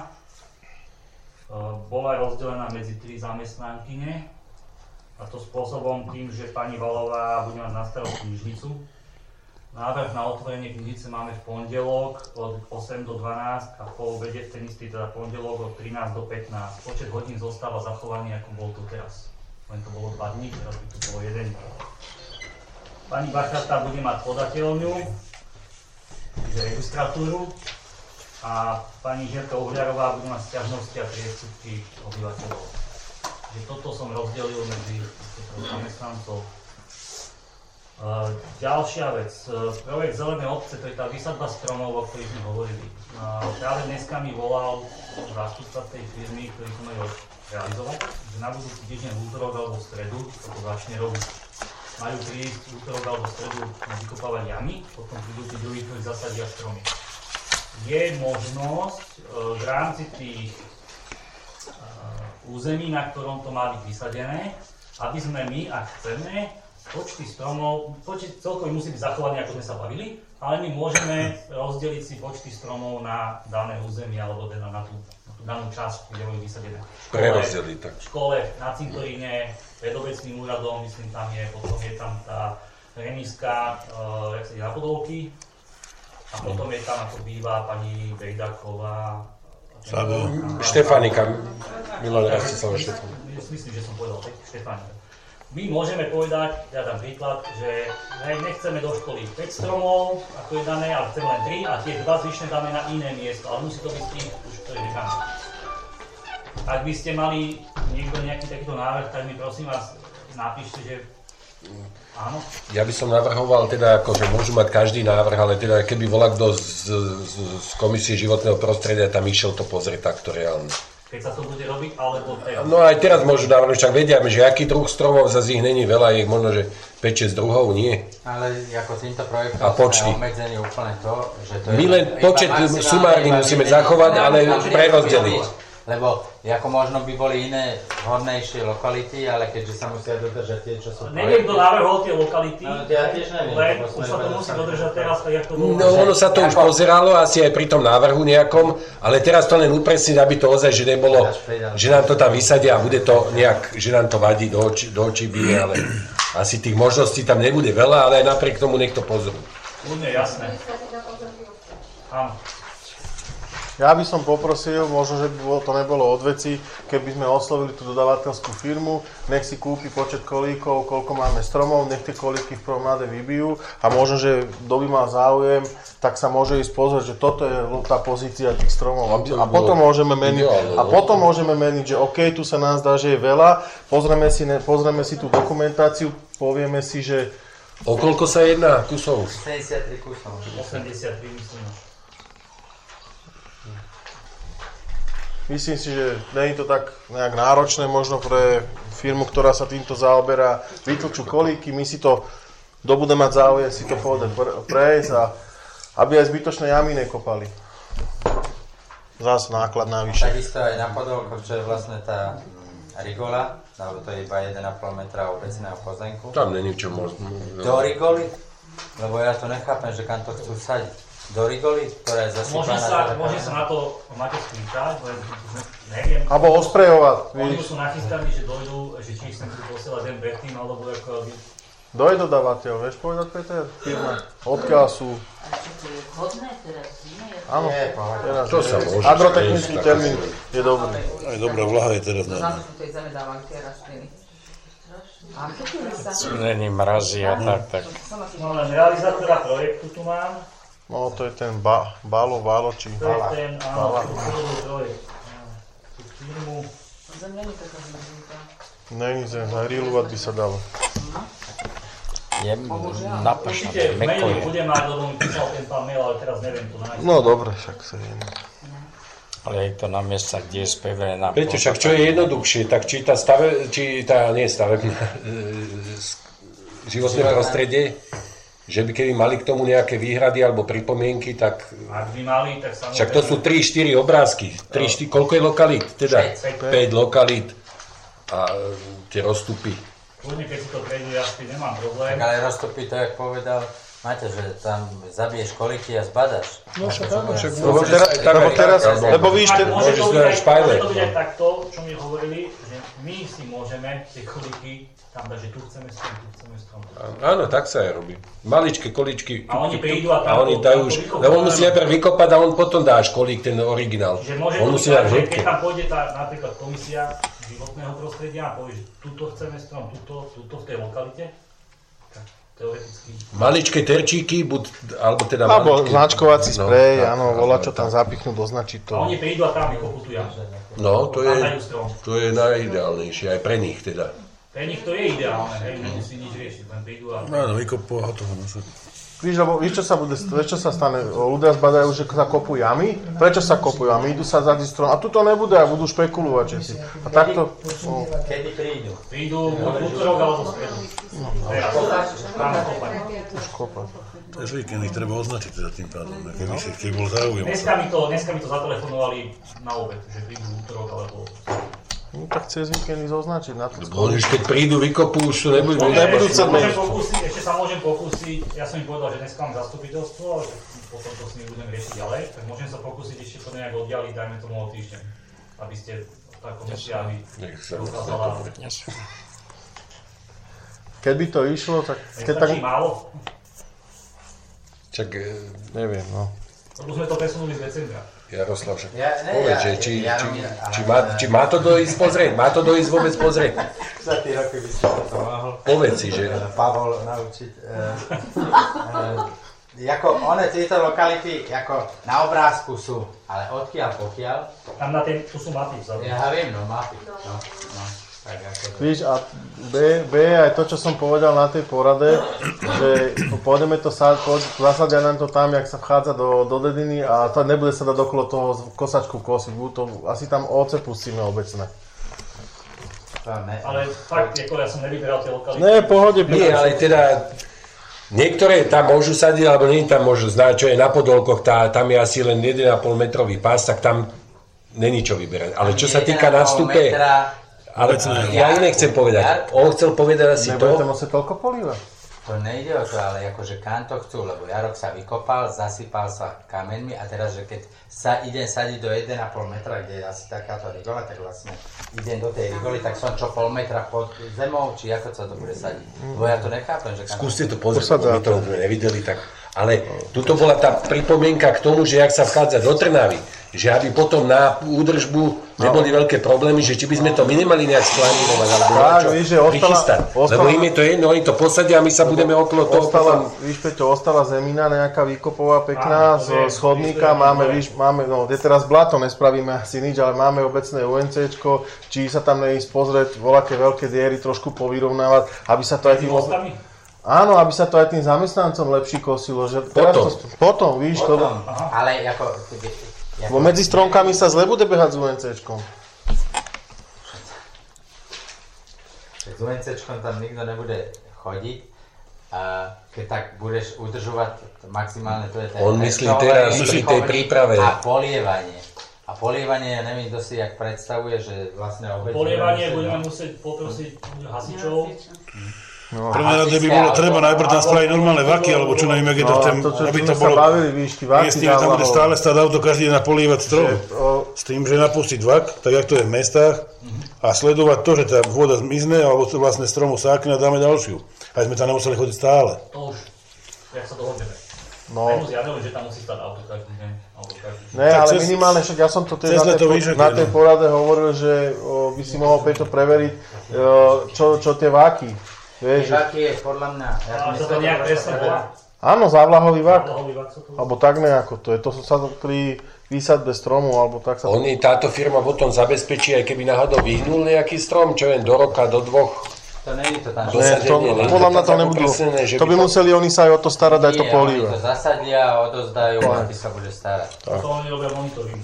bola rozdelená medzi 3 zamestnankyne, a to spôsobom tým, že pani Valová bude mať na starosti knižnicu. Návrh na otvorenie knižnice máme v pondelok od 8 do 12 a po obede v ten istý teda pondelok od 13 do 15. Počet hodín zostáva zachovaný, ako bol to teraz. Len to bolo 2 dní, teraz by to bolo 1 deň. Pani Bachatá bude mať podateľňu, čiže registratúru, a pani Žierka Uhľarová bude mať sťažnosti a priestupky obyvateľov. Takže toto som rozdelil medzi zamestnancov. Ďalšia vec, projekt Zelené obce, to je tá výsadba stromov, o ktorých sme hovorili. Práve dneska mi volal zástupca tej firmy, ktorý to majú realizovať, že na budúci týždeň v útorok alebo v stredu toto začne robiť. Majú prísť v útorok alebo v stredu vykopávať jamy, potom prídu tí druhí, ktorí zasadia stromy. Je možnosť v rámci tých území, na ktorom to má byť vysadené, aby sme my, ak chceme, počty stromov, počet celkový musí byť zachovaný, ako sme sa bavili, ale my môžeme rozdeliť si počty stromov na dané územie, alebo teda na tú danú časť, kde boli vysadené. Prerozdeliť tak. V škole, na cintoríne, pred obecným úradom, myslím, tam je, potom je tam tá remiska, jak sa ide na Podolky, a potom je tam, ako býva pani Bejdaková. Štefanika. Milan Rastislav Štefanika. Myslím, že som povedal Štefanika. My môžeme povedať, ja dám príklad, že nechceme do školy 5 stromov, ako je dané, ale chceme len 3 a tie 2 zvyšné dáme na iné miesto, ale musí to byť tým, už to je necháme. Ak by ste mali niekto nejaký takýto návrh, tak mi prosím vás napíšte, že áno. Ja by som navrhoval teda, akože môžu mať každý návrh, ale teda keby volá kto z Komisie životného prostredia tam išiel to pozrieť takto reálne. Keď sa to bude robiť, alebo teraz? No aj teraz môžu navrhnúť, však vedia, že aký druh stromov zase ich není veľa, je možno, že 5-6 druhov, nie? Ale ako týmto projektom sme obmedzení úplne to, že to je... My len počet sumárny musíme zachovať, ale prerozdeliť. Lebo ako možno by boli iné vhodnejšie lokality, ale keďže sa musia dodržať tie, čo sú... Neviem, kto navrhol tie lokality, ja tiež neviem, len už sa to musí dodržať teraz, tak jak to bolo. No ono sa to už pozeralo, asi aj pri tom návrhu nejakom, ale teraz to len upresniť, aby to ozaj, že nebolo, že nám to tam vysadia a bude to nejak, že nám to vadí do očí bije, ale asi tých možností tam nebude veľa, ale aj napriek tomu niekto pozrú. Úplne jasné. Áno. Ja by som poprosil, možno, že by to nebolo od veci, keby sme oslovili tú dodávateľskú firmu, nech si kúpi počet kolíkov, koľko máme stromov, nech tie kolíky v prvom rade vybijú a možno, že kto by mal záujem, tak sa môže ísť pozrieť, že toto je tá pozícia tých stromov a potom môžeme meniť, že OK, tu sa nám zdá, že je veľa, pozrieme si tú dokumentáciu, povieme si, že... O koľko sa jedná kusov? 73 kusov. 83 myslím. Myslím si, že nie je to tak nejak náročné možno pre firmu, ktorá sa týmto zaoberá. Vytlčú kolíky, my si to, kto bude mať záujem, si to povedať prejsť a aby aj zbytočné jamy nekopali. Zás náklad navyše. Takisto aj na Podolkoch, čo je vlastne tá rigola, alebo to je iba 1,5 metra obecného pozemku. Tam není čo možno. Do rigoly, lebo ja to nechápem, že kam to chcú sadiť. do Rigoly, ktorá je zasypaná? Môže sa na to máte spýtať, neviem. Alebo osprejovať. Oni sú nachystaní, že dojdú, že či ich sem tu posielať den predtým, alebo ako... Kto je dodávateľ, vieš povedať, Peter? Firma. Odkiaľ sú? A čo to je vhodné teraz zime? Áno, teraz to sa môže. Agrotechnický termín je dobrý. Aj dobrá vlaha je teraz na. Znamená, že to je zamedávali tie rastliny. Není mrazí a tak. No len realizátora projektu tu mám. No to je ten Válo, či To je ten, áno, projekt. Tú firmu. Zem není taká zmrzlúka. Není zem, zahríľovať by sa dalo. Je napašnaté, Určite meko mailu je. budem mať, lebo mi písal ten pán mail, ale teraz neviem to nájsť. No dobre, však sa viem. Ale je to na miesta, kde je spevená. Viete, však čo je jednoduchšie, tak či tá životné prostredie, že by keby mali k tomu nejaké výhrady alebo pripomienky, tak... Ak by mali, tak samozrejme... Však to sú 3-4 obrázky. Koľko je lokalít? Teda 5 lokalít a tie rozstupy. Kľudne, keď si to prejdu, ja s tým nemám problém. Ale roztopí to, jak povedal Maťo, že tam zabiješ koliky a zbadaš. No však áno, však... Lebo víš, môže to byť aj takto, čo mi hovorili, že my si môžeme tie koliky tam dať, že tu chceme strom. Áno, tak sa aj robí. Maličké količky. A oni prídu a tam oni dajú už, lebo on musí najprv vykopať a on potom dáš kolík, ten originál. On musí dať všetky. Keď tam pôjde tá napríklad komisia životného prostredia a povie, že tuto chceme strom, tuto v tej lokalite, tak teoreticky... Maličké terčíky, alebo teda alebo značkovací sprej, áno, volá čo tam zapichnúť, označiť to. A oni prídu a tam vykopú tu jamu. No, to je najideálnejšie, aj pre nich teda. Pre nich to je ideálne, hej, nemusí nič riešiť, len prídu a... Áno, vykopú a hotovo. Víš, čo sa stane? Ľudia zbadajú, že sa kopú jamy. Prečo sa kopú jamy? Idú sa zadiť strom. A tu to nebude a budú špekulovať všetci. A takto... Kedy prídu? Prídu útorok alebo stredu. Už kopať. To je víkend, ich treba označiť teda tým pádom. Keď bol záujem. Dneska mi to zatelefonovali na obed, že prídu útorok alebo... No tak cez víkendy zoznačiť na to. Keď prídu, vykopú, už to nebudú. Ešte sa môžem pokúsiť, ja som im povedal, že dneska mám zastupiteľstvo, ale potom to s nimi budem riešiť ďalej, tak môžem sa pokúsiť ešte to nejak oddialiť, dajme tomu o týždeň, aby ste tá komisia ukázala. Keď by to išlo, tak... Nestačí málo? Čak... Neviem, no. Lebo sme to presunuli z decembra. Jaroslav, však povedz, že či má to dojsť pozrieť, má to dojsť vôbec pozrieť. Za tie roky by som to mohol. Povedz si, že... Pavol naučiť. Tieto lokality ako na obrázku sú, ale odkiaľ pokiaľ? Tam tu sú mapy vzadu. Ja viem, mapy. No. Víš, a B je aj to, čo som povedal na tej porade, že pôjdeme to zasadia nám to tam, jak sa vchádza do dediny a to nebude sa dať okolo toho kosačku kosiť, asi tam oce pustíme obecné. Ale fakt, ja som nevyberal tie lokality. Ne, pohode. Nie, ale teda niektoré tam môžu sadiť, alebo nie tam môžu znať, čo je na Podolkoch, tam je asi len 1,5 metrový pás, tak tam není čo vyberať. Ale čo sa týka nástupe... Ale ja iné chcem povedať. On chcel povedať asi to... Nebude tam asi toľko polívať? To nejde o to, ale akože kam to chcú, lebo Jarok sa vykopal, zasypal sa kameňmi a teraz, že keď sa idem sadiť do 1,5 metra, kde je asi takáto rigola, tak vlastne idem do tej rigoly, tak som čo pol metra pod zemou, či ako sa to bude sadiť. Lebo ja to nechápem, že... Skúste to pozrieť, my to nevideli tak. Ale tuto bola tá pripomienka k tomu, že ak sa vchádza do Trnavy, že aby potom na údržbu neboli veľké problémy, že či by sme to minimálne nejak splanírovať, alebo niečo prichystať. Lebo im je to jedno, oni to posadia a my sa budeme okolo toho... Víš, Peťo, ostala zemina, nejaká výkopová pekná, z chodníka, máme, je teraz blato, nespravíme asi nič, ale máme obecné UNCčko, či sa tam neísť pozrieť, voľaké veľké diery, trošku povyrovnávať, aby sa to aj tým... Áno, aby sa to aj tým zamestnancom lepšie kosilo, že potom, víš, to... Ale ako... Bo medzi stromkami sa zle bude behať s UNCčkom. S UNCčkom tam nikto nebude chodiť. A keď tak budeš udržovať maximálne, to je ten... On myslí teraz pri tej príprave. A polievanie. A polievanie, ja neviem, kto si jak predstavuje, že vlastne obeď... Polievanie budeme musieť poprosiť hasičov. Pre mňa by bolo treba najprv tam spraviť normálne vaky, alebo čo neviem, jak je to v tom, aby to bolo... Jestli tam bude stále stáť auto, každý deň napolívať strom. S tým, že napustiť vak, tak jak to je v mestách, a sledovať to, že tá voda zmizne, alebo vlastne stromu sákne a dáme ďalšiu. Aj sme tam nemuseli chodiť stále. To už, jak sa dohodneme. Nemusí, ja neviem, že tam musí stať auto každý deň. Ne, ale minimálne, však ja som to na tej porade hovoril, že by si mohol Peťo preveriť, čo tie váky. Tie váky je podľa mňa... to nejak presne bolo. Áno, závlahový vak. Alebo tak nejako to je. To sa pri výsadbe stromu, alebo tak sa... Oni, táto firma potom zabezpečí, aj keby náhodou vyhnul nejaký strom, čo je do roka, do 2... To není to tam. Podľa mňa to nebudú. To by museli oni sa aj o to starať, aj to polívať. Oni to zasadia a odozdajú, aby sa bude starať. To oni robia monitoring.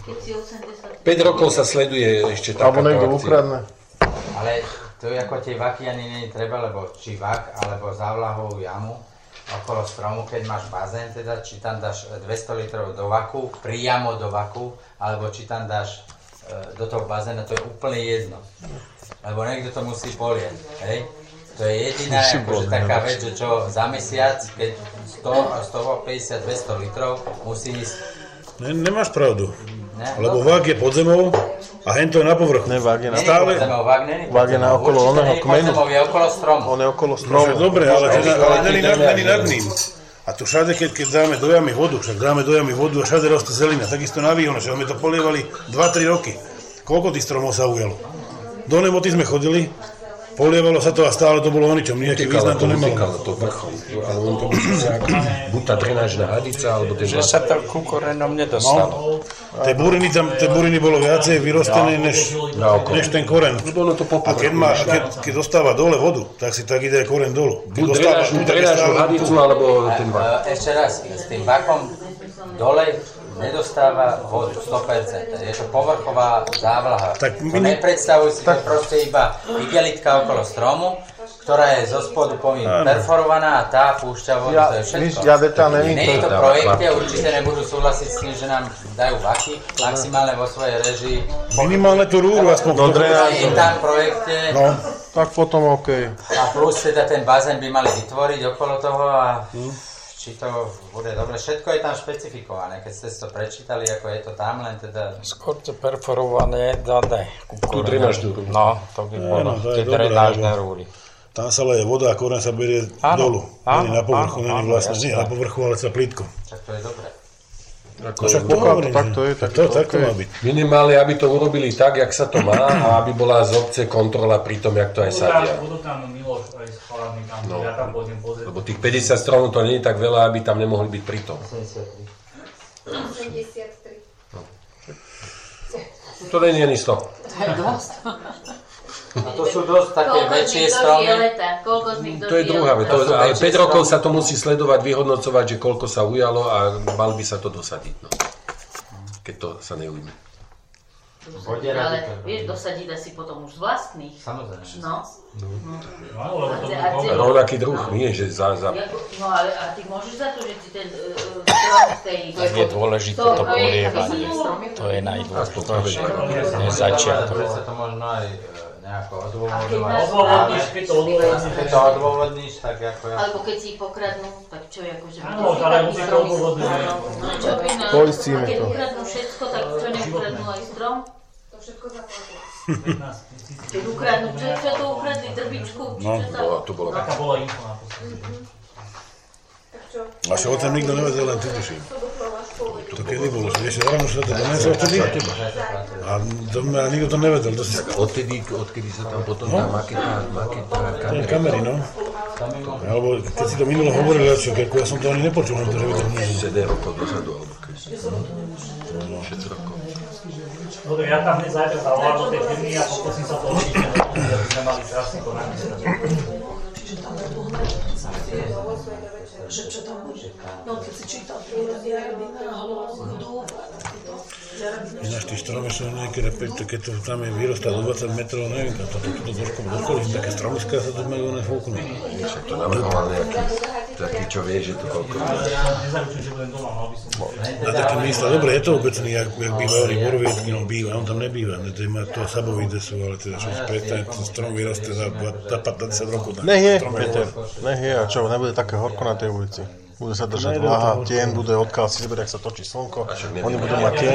5 rokov sa sleduje ešte takáto akcia. Alebo niekto ukradne. Ale to ako tie vaky ani nie treba, lebo či vak, alebo závlahovú jamu okolo stromu, keď máš bazén, teda, či tam dáš 200 litrov do vaku, priamo do vaku, alebo či tam dáš do toho bazéna, to je úplne jedno. Lebo niekto to musí polieť, hej? To je jediná akože taká vec, že čo za mesiac, keď 100, 150, 200 litrov musí ísť... Nemáš pravdu. Lebo vák je pod zemou a hento je na povrchu. Ne, vák je na povrchu. Vák je na okolo oného kmenu. Je okolo stromu. On je okolo stromu. Dobre, ale není nad ním. A tu všade, keď dáme do jamy vodu, však dáme do jamy vodu a všade rostie zelina, takisto na výhone, že sme to polievali 2-3 roky. Koľko tých stromov sa ujalo? Do Nemoty sme chodili, polievalo sa to a stále to bolo o ničom, nejaký význam to nemalo. Utekalo to vrchol, ale on to musí buď tá drenážna hadica, alebo ten... Že sa to ku korenom nedostalo. Tie buriny bolo viacej vyrostené než ten koren. A keď dostáva dole vodu, tak si tak ide koren dolu. Buď drenážnu hadicu, alebo ten vak. Ešte raz, s tým vakom dole nedostáva vodu 100%. Je to povrchová závlaha. Nepredstavuj si to proste iba igelitka okolo stromu, ktorá je zo spodu perforovaná a tá púšťa vodu, to je všetko. Nie je to projekte, určite nebudú súhlasiť s tým, že nám dajú vaky, maximálne vo svojej režii. Minimálne tú rúru aspoň. Je tam projekte. No, tak potom OK. A plus teda ten bazén by mali vytvoriť okolo toho a... Či to bude dobre, všetko je tam špecifikované, keď ste to prečítali, ako je to tam, len teda... Skôr to perforované dáne. Tu drenážnu rúru. No, to by bolo, tie drenážne rúry. Tam sa leje voda a koren sa berie dolu. Nie na povrchu, nie vlastne, nie na povrchu, ale sa plítko. Tak to je dobré. Tak to má byť. Minimálne, aby to urobili tak, jak sa to má a aby bola z obce kontrola pri tom, jak to aj sadia. Budú tam Miloš aj s chalami, ja tam pôjdem pozrieť. Lebo tých 50 stromov to nie je tak veľa, aby tam nemohli byť pri tom. 83. To nie je ani 100. To je dosť. A to sú dosť také väčšie stromy. To je druhá vec. Ale 5 rokov sa to musí sledovať, vyhodnocovať, že koľko sa ujalo a mal by sa to dosadiť. No. Keď to sa neujme. Ale vieš, dosadiť asi potom už z vlastných. Samozrejme. No. Rovnaký druh, nie, že za... No ale a ty môžeš za to, že ti ten strom z tej... Tak je dôležité to polievanie. To je najdôležitejšie. To je začiatok. Sa to možno aj nejako odôvodňovať. Keď to odôvodníš, tak ako ja... Alebo keď si ich pokradnú, tak čo je akože... Áno, ale musí to odôvodniť. Poistíme to. A keď ukradnú všetko, tak čo neukradnú aj strom? To všetko zaplatia. Keď ukradnú, čo to ukradli, drbičku? To bolo. Taká bola info na posledný. Tak čo? A čo o tom nikto nevedel, len ty tuším. To kedy bolo? Vieš, ráno sa to donesol vtedy? A nikto to nevedel. Odkedy sa tam potom tá maketa kamery, no. Alebo keď si to minulo hovoril, ja som to ani nepočul, len to, že videl nie. 7 rokov dozadu, alebo keď 6 rokov. Dobre, ja tam hneď zajtra zavolám do tej firmy a poprosím sa to určite, aby sme mali krásne konanie. Čiže tam je že čo tam môže. No keď si čítal Jarabina, Hlodu, Ináč tí stromy sú nejaké, keď to tam je vyrostá do 20 metrov, neviem, to trošku dokolí, také stromiská sa to majú nefúknú. To navrhoval nejaký, to taký, čo vie, že to koľko... Nezaručujem, že budem doma, mal by som... A také miesta, dobre, je to obecný, jak bývali Borovietky, on býva, on tam nebýva, to Sabovide sú, ale teda čo prestane, ten strom vyroste za 50 rokov. Nech je, Peter, nech je, a čo, nebude také horko na tej ulici. Bude sa držať vláha, tieň bude odkiaľ si zberie, ak sa točí slnko, oni budú mať tieň.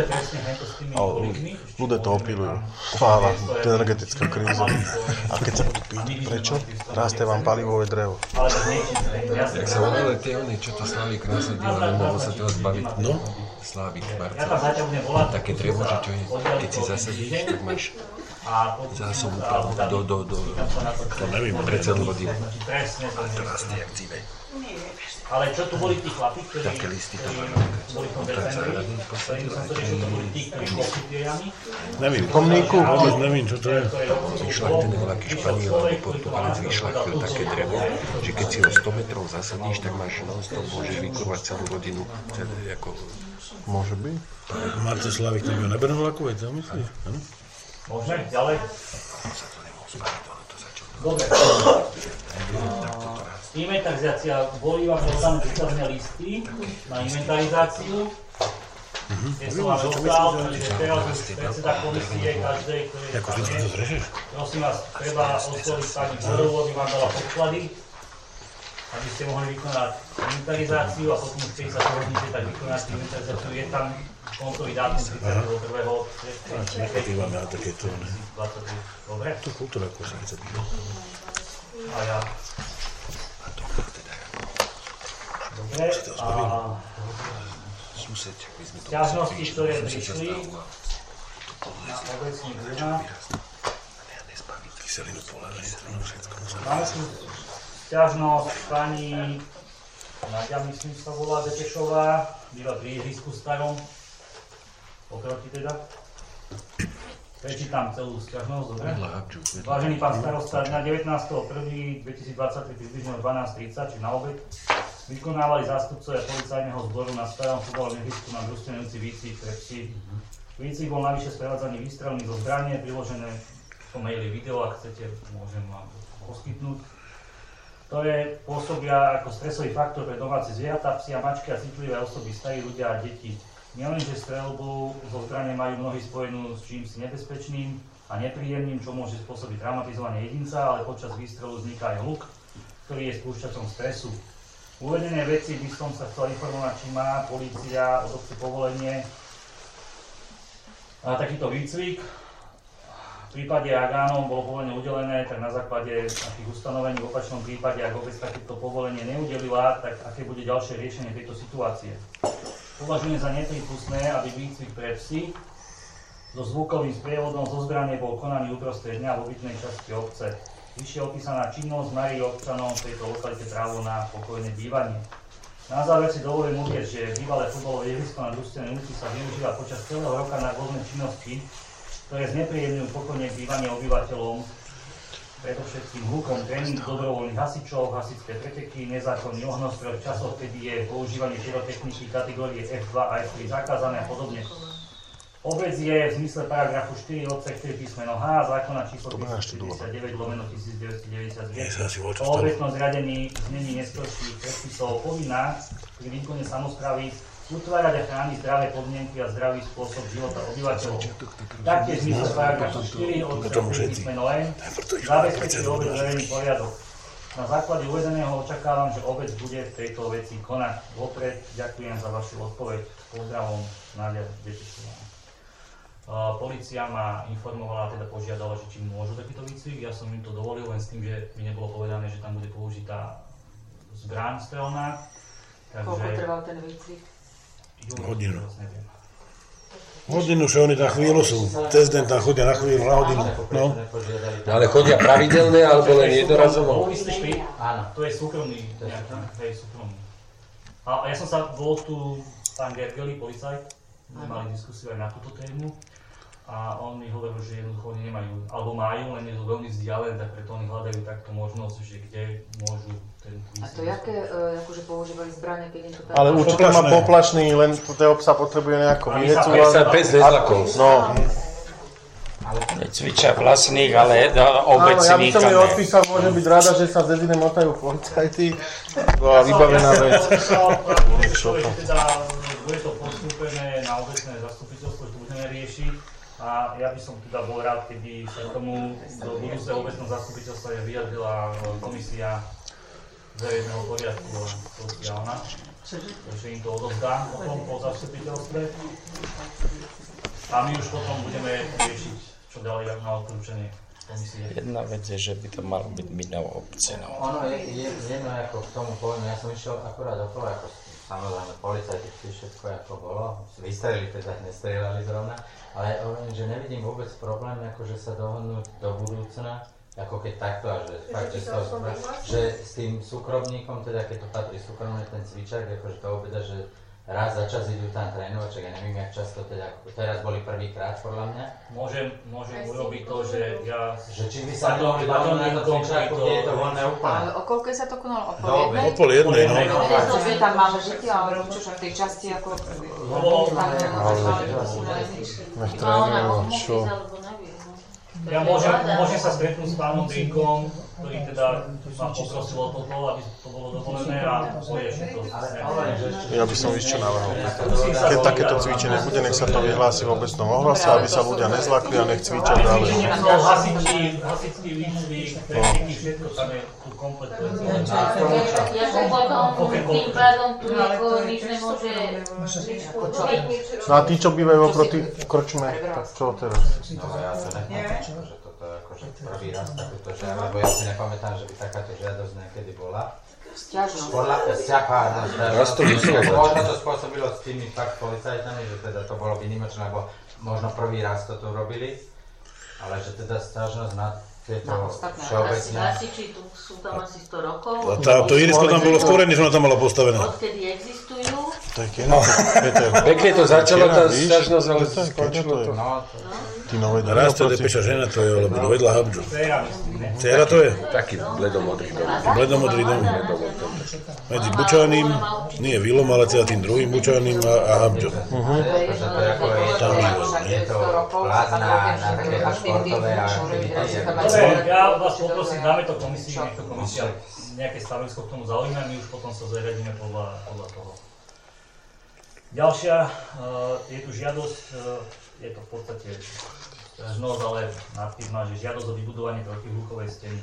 Ľudia to opilujú. Fáva, to je energetická kríza. A keď sa budú piť, prečo? Rastie vám palivové drevo. Jak sa volali tie oni, čo to Slávik nasadil, nemohol sa toho zbaviť. No? Slávik, Marcel. Také drevo, že čo je, keď si zasadíš, tak máš zásobu do to neviem, pre celú rodinu. Ale to rastie jak cívej. Ale čo tu boli tí chlapi, ktorí také listy to boli v decembri, ktorým som to riešil, to boli tí, ktorí kopli tie jamy? Nevím, komníku, vôbec neviem, čo to je. Vyšľachtil nejaký Španiel alebo Portugalec vyšľachtil také drevo, že keď si ho 100 metrov zasadíš, tak máš non-stop, môžeš vykurvať celú rodinu, ako... Môže byť. Marcel Slávik tam byl na Brnovakovej, to myslíš? Môžeme, ďalej? Dobre. Inventarizácia, boli vám dostané príkazné listy na inventarizáciu. Ja som vám dostal, takže teraz predseda komisie každej, ktorej stane. Prosím vás, treba osloviť pani Borovú, aby vám dala podklady, aby ste mohli vykonať inventarizáciu a potom, keď sa dohodnite, tak vykonať inventarizáciu. Je tam kontový dátum 31. Nekedy máme ale takéto, ne? Dobre? To kultúra, ako sa keď sa býva. A ja. Dobre, a ťažnosti, ktoré prišli na obecný úrad. Máme tu ťažnosť pani Naďa, myslím sa volá, Betešová, býva pri ihrisku starom, oproti teda. Prečítam celú sťažnosť, dobre? Vážený pán starosta, dňa 19.1.2023 približne 12.30, či na obed, vykonávali zástupcovia policajného zboru na starom futbalovom ihrisku na družstvenujúci výcvik pre psy. Výcvik bol navyše sprevádzaný výstrelmi zo zbrane, priložené po maili video, ak chcete, môžem vám poskytnúť, ktoré pôsobia ako stresový faktor pre domáce zvieratá, psi a mačky a citlivé osoby, starí ľudia a deti. Nielenže streľbu zo zbrane majú mnohí spojenú s čímsi nebezpečným a nepríjemným, čo môže spôsobiť traumatizovanie jedinca, ale počas výstrelu vzniká aj hluk, ktorý je spúšťačom stresu. Uvedené veci by som sa chcel informovať, či má polícia od obce povolenie na takýto výcvik. V prípade, ak áno, bolo povolenie udelené, tak na základe takých ustanovení, v opačnom prípade, ak obec takéto povolenie neudelila, tak aké bude ďalšie riešenie tejto situácie. Považujem za neprípustné, aby výcvik pre psy so zvukovým sprievodom zo zbrane bol konaný uprostred dňa v obytnej časti obce. Vyššie opísaná činnosť marí občanom v tejto lokalite právo na pokojné bývanie. Na záver si dovolím uvieť, že bývalé futbalové ihrisko na družstvenej ulici sa využíva počas celého roka na rôzne činnosti, ktoré znepríjemňujú pokojné bývanie obyvateľom, predovšetkým hlukom tréningu dobrovoľných hasičov, hasičské preteky, nezákonný ohňostroj v časoch, kedy je používanie pyrotechniky kategórie F2 a F3 zakázané a podobne. Obec je v zmysle paragrafu 4 odsek 3 písmeno H zákona číslo 1049/1992 o obecnom zriadení znení neskorších predpisov povinná pri výkone samosprávy utvárať a chrániť zdravé podmienky a zdravý spôsob života obyvateľov. Taktiež v zmysle paragrafu 4 odsek 3 písmeno N zabezpečí obec verejný poriadok. Na základe uvedeného očakávam, že obec bude v tejto veci konať. Vopred ďakujem za vašu odpoveď. Pozdravom, Naďa Betešová. Polícia ma informovala, teda požiadala, že či môžu takýto výcvik. Ja som im to dovolil, len s tým, že mi nebolo povedané, že tam bude použitá zbraň strelná. Koľko trval ten výcvik? Hodinu. Hodinu, že oni na chvíľu sú. Cez deň tam chodia na chvíľu, na hodinu. No. Ale chodia pravidelné, alebo len jednorazovo? Áno, to je súkromný nejaký, hej, súkromný. A ja som sa bol tu, pán Gergely, policajt, my mali diskusiu aj na túto tému. A on mi hovoril, že jednoducho oni nemajú, alebo majú, len je to veľmi vzdialené, tak preto oni hľadajú takto možnosť, že kde môžu ten výsledok. A to jaké, akože používali zbrane, keď im to tak... Ale určite má poplašný, len ten obsah potrebuje nejako vyhecovať. Bez nezlakov. No. Cvičia vlastných, ale obecných. Ja by som jej odpísal, môže byť rada, že sa z Edine motajú policajti. Bola vybavená vec. Bude to postúpené na obecné zastupiteľstvo, že to budeme riešiť. A ja by som teda bol rád, keby sa tomu do budúceho obecného zastupiteľstva vyjadrila komisia verejného poriadku a sociálna. Takže im to odovzdám potom po zastupiteľstve. A my už potom budeme riešiť, čo ďalej na odporúčanie komisie. Jedna vec je, že by to malo byť minou obce. Ono je jedno, ako k tomu poviem, ja som išiel akurát okolo, ako samozrejme policajti, všetko ako bolo, vystrelili, teda nestrelali zrovna, ale hovorím, že nevidím vôbec problém, akože sa dohodnúť do budúcna, ako keď takto, a že fakt, že s tým súkromníkom, teda keď to patrí súkromne ten cvičák, akože to obeda, že raz za čas idú tam trénovať, čak ja neviem, jak často, teda teraz boli prvýkrát podľa mňa. Môžem urobiť to, že ja... Že či by sa mohli dohodnúť na to cvičáku, kde je to voľné úplne. Ale o koľkej sa to konalo? O pol jednej, no. Že tam máme žitia, ale čo však v tej časti ako... Nech trénujú, čo? Ja môžem sa stretnúť s pánom Drinkom, ktorý teda ma poprosil o toto, aby to bolo dovolené a poješne to. Ja by som víš čo navrhol. Keď takéto cvičenie bude, nech sa to vyhlási v obecnom ohlase, aby sa ľudia nezlakli a nech cvičia ďalej. Hasičský výcvik, techniky, všetko tam je tu kompletné. Ja som potom tým pádom tu nič nemôže... No a tí, čo bývajú oproti krčme, tak čo teraz? No ja sa nepamätám, že toto je akože prvý raz takúto žiadosť, lebo ja si nepamätám, že by takáto žiadosť niekedy bola. Sťažnosť. Možno to spôsobilo s tými fakt policajtami, že teda to bolo výnimočné, lebo možno prvý raz to tu robili, ale že teda sťažnosť na tieto všeobecne... Hasiči tu sú tam asi 100 rokov. To irisko tam bolo stvorené, že ono tam malo postavené. Odkedy existujú. Pekne to začalo, tá sťažnosť, ale skončilo to. Raz to Depeša žena to je, lebo vedľa Habdžu. Dcera to je? Taký bledomodrý dom. Bledomodrý dom. Medzi Bučaným, nie Vilom, ale teda tým druhým Bučaným a Habdžom. Tam je to plázna na také športové aktivity. Ja vás poprosím, dáme to komisii, nech to komisia nejaké stanovisko k tomu zaujíma, my už potom sa zariadíme podľa toho. Ďalšia, je tu žiadosť, je to v podstate sťažnosť, ale nadpis má, že žiadosť o vybudovanie protihlukovej steny.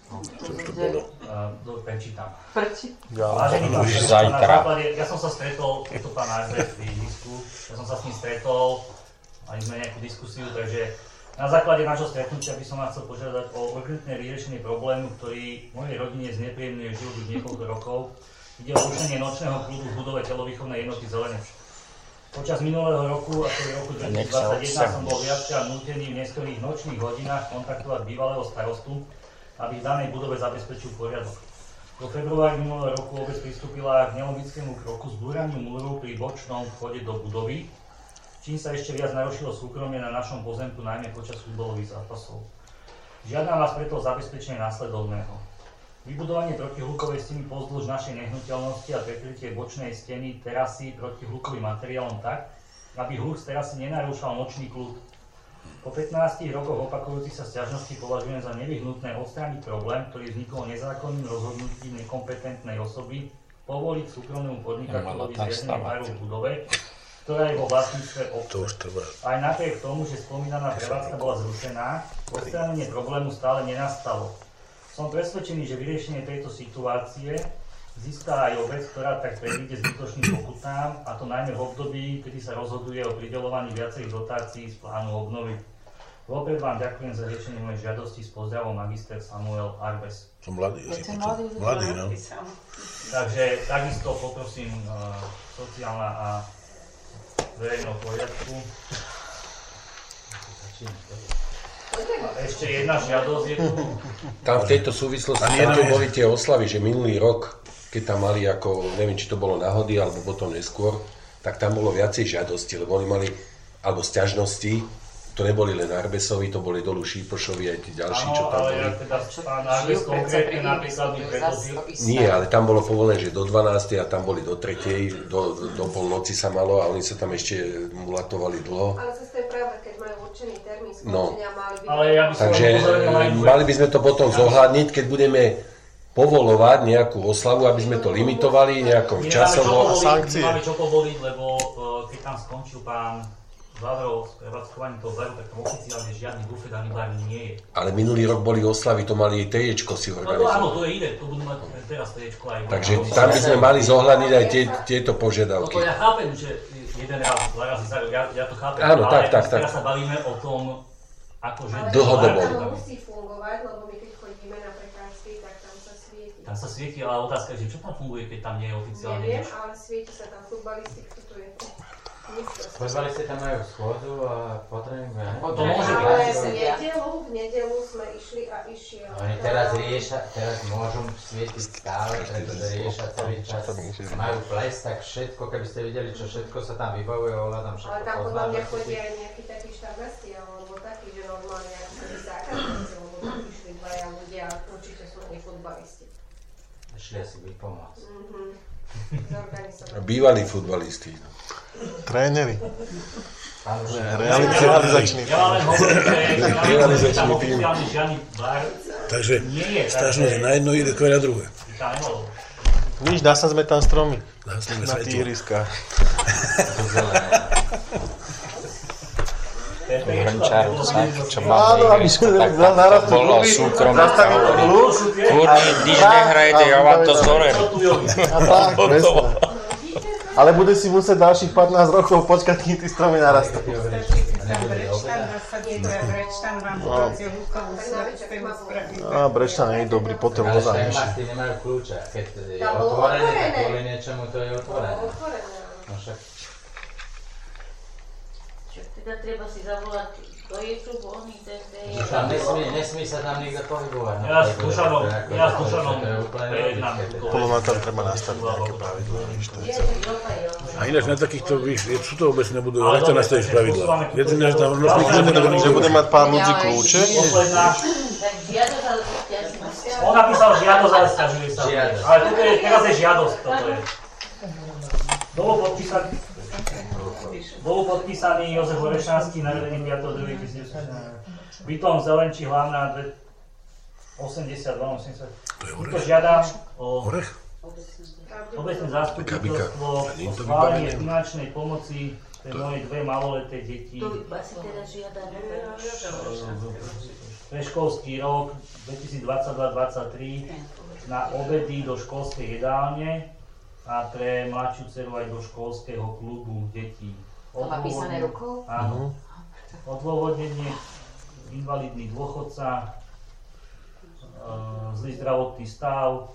Prečítam. Vážený pán predseda, ja som sa stretol, je to pán Arbet v ihrisku, ja som sa s ním stretol, mali sme nejakú diskusiu, takže na základe nášho stretnutia by som vás chcel požiadať o urgentné riešenie problému, ktorý mojej rodine znepríjemňuje život už niekoľko rokov. Ide o rušenie nočného kľudu v budove telovýchovnej jednoty Zelenec. Počas minulého roku, ako je roku 2021, som bol viackrát nútený v neskorých nočných hodinách kontaktovať bývalého starostu, aby v danej budove zabezpečil poriadok. Do februári minulého roku obec pristúpila k nelogickému kroku zbúraniu múru pri bočnom vchode do budovy, čím sa ešte viac narušilo súkromie na našom pozemku, najmä počas futbalových zápasov. Žiadam vás preto o zabezpečenie následovného. Vybudovanie protihlukovej steny pozdĺž našej nehnuteľnosti a prekrytie bočnej steny terasy protihlukovým materiálom tak, aby hluk z terasy nenarúšal nočný kľud. Po 15 rokoch opakujúcich sa sťažností považujem za nevyhnutné odstrániť problém, ktorý vznikol nezákonným rozhodnutím nekompetentnej osoby povoliť súkromnému podnikateľovi zriadenie baru v budove, ktorá je vo vlastníctve obce. Aj napriek tomu, že spomínaná prevádzka bola zrušená, odstránenie problému stále nenastalo. Som presvedčený, že vyriešenie tejto situácie získa aj obec, ktorá tak predíde zbytočným pokutám, a to najmä v období, kedy sa rozhoduje o prideľovaní viacerých dotácií z plánu obnovy. Vopred vám ďakujem za riešenie mojej žiadosti, s pozdravom magister Samuel Arbes. Som mladý, no. Takže takisto poprosím sociálna a verejného poriadku. Ešte jedna žiadosť je tu. Tam v tejto súvislosti boli tie oslavy, že minulý rok, keď tam mali ako, neviem, či to bolo náhody, alebo potom neskôr, tak tam bolo viacej žiadosti, lebo oni mali, alebo sťažnosti, to neboli len Arbesovi, to boli dolu Šípošovi aj tí ďalší, čo tam boli. Áno, ale teda pán Arbes konkrétne napísal mi predložil. Nie, ale tam bolo povolené, že do 12. a tam boli do 3. do polnoci sa malo a oni sa tam ešte mulatovali dlho. Ale zase to je pravda, keď majú určený termín skončenia, mali by... Ale ja by som takže mali by sme to potom zohľadniť, keď budeme povolovať nejakú oslavu, aby sme to limitovali nejakou časovo. Nemáme čo povoliť, lebo keď tam skončil pán Vavrov s prevádzkovaním toho baru, tak tam oficiálne žiadny bufet ani bar nie je. Ale minulý rok boli oslavy, to mali TJčko si organizovať. Áno, to je ide, to budú mať teraz TJčko aj... Takže tam by sme mali zohľadniť aj tieto požiadavky. No to ja chápem, že jeden raz, dva razy za rok, ja to chápem, áno, ale tak. teraz sa bavíme o tom, akože... Dlhodobo. Ale to musí fungovať, lebo my keď chodíme na prekázky, tak tam sa svieti. Tam sa svieti, ale otázka je, že čo tam funguje, keď tam nie je oficiálne neviem, nič? ale svieti sa tam futbalisti, kto je. Futbalisti tam majú schôdzu a potrebujú, ne? To môže byť. Ale v nedelu sme išli a išiel. Oni teraz môžu svietiť stále, pretože riešia celý čas. Majú ples, tak všetko, keby ste videli, čo všetko sa tam vybavuje, ohľadom všetko. Ale tam podľa mňa chodia aj nejaký taký štábasti, alebo taký, že normálne ako taký zákazníci, lebo tam išli dvaja ľudia a určite sú oni futbalisti. Išli asi byť pomôcť. Bývalí futbalisti. Tréneri. Realizačný. Ja len hovorím, že tam oficiálne žiadny bar takže nie je. stážnosť na jedno ide skôr na druhé. Víš, nasadzme tam stromy. Na tých ihriskách. Hrnčár, čo Áno, mám aby naraz to bolo súkromný kurník, když nehrajete, ja vám to zorem. A tak, presne. Ale bude si musieť ďalších 15 rokov počkať, kým tí stromy narastú. Brečtan nie je dobrý, potom voza než. Ale nemajú kľúče, keď je otvorené, tak kvôli niečomu to je otvorené. No však. Teda treba si zavolať do YouTube, oni tam nesmí sa tam nikto pohybovať. Ja s Dušanom prejednám. Podľa mňa tam treba nastaviť nejaké pravidlá. A ináč na takýchto, víš, sú to vôbec nebudú, ale to nastavíš pravidlá. Že bude mať pán ľudí kľúče. On napísal žiadosť, ale sťažuje sa. Ale teraz je žiadosť, toto je. Bol podpísaný Jozef Orešanský na vedení 5.2.1900. Bytom Zelenčí hlavná 82-80. Tuto žiadam o obecné zastupiteľstvo o schválenie finančnej pomoci pre moje dve maloleté deti pre školský rok 2022-2023 na obedy do školskej jedálne a pre mladšiu dceru aj do školského klubu detí. Napísané rukou? Áno. Odôvodnenie, invalidný dôchodca, zlý zdravotný stav,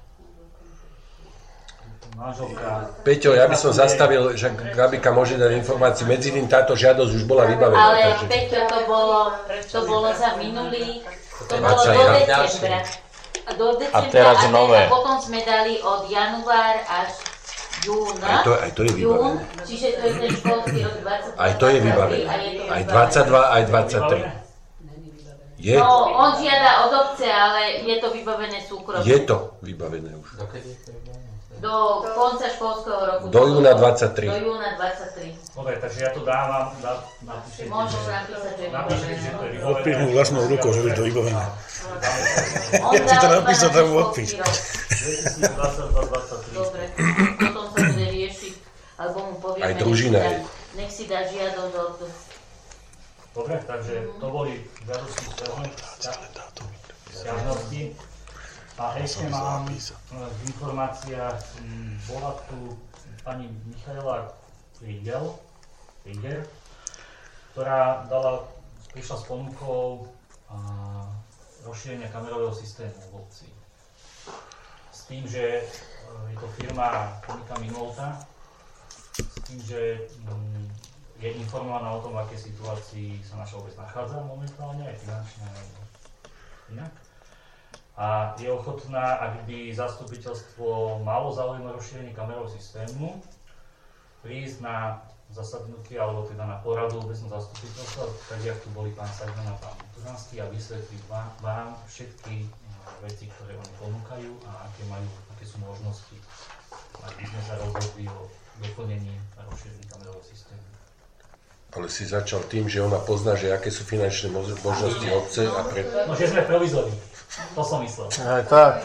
manželka. Peťo, ja by som zastavil, že Gabika môže dať informáciu, medzi tým táto žiadosť už bola vybavená. Ale Peťo, to bolo za minulý, to bolo do decembra. Do decembra a potom sme dali od január až júna, aj to je vybavené. Čiže to je ten školský rok 22. Aj to je vybavené. Aj 22, aj 23. Je? No, on žiada od obce, ale je to vybavené súkromne. Je to vybavené už. Do konca školského roku. Do júna 23. Do júna 23. Dobre, takže ja to dávam, napíšete, že to je vybavené. Odpíšme vlastnou rukou, že je to vybavené. Ja ti to napísal, tam odpíš. 2022-2023. Dobre, potom sa bude riešiť, alebo mu povieme, aj družina je. Nech si dá žiadosť od... Dobre, takže to boli žiadosti sťažnosti. A ešte mám v informáciách, bola tu pani Michaela Riger, ktorá prišla s ponukou rozšírenia kamerového systému v obci. S tým, že je to firma Konika Minolta, s tým, že je informovaná o tom, v akej situácii sa naša obec nachádza momentálne, aj finančne, aj inak. A je ochotná, ak by zastupiteľstvo malo záujem o rozšírenie kamerového systému, prísť na zasadnutie, alebo teda na poradu obecného zastupiteľstva, tak jak tu boli pán Sajman a pán Turanský, a vysvetliť vám všetky veci, ktoré oni ponúkajú a aké sú možnosti, aby sme sa rozhodli o doplnení a rozšírení kamerového systému. Ale si začal tým, že ona pozná, že aké sú finančné možnosti obce a No, že sme provizori. To som myslel. Aj tak.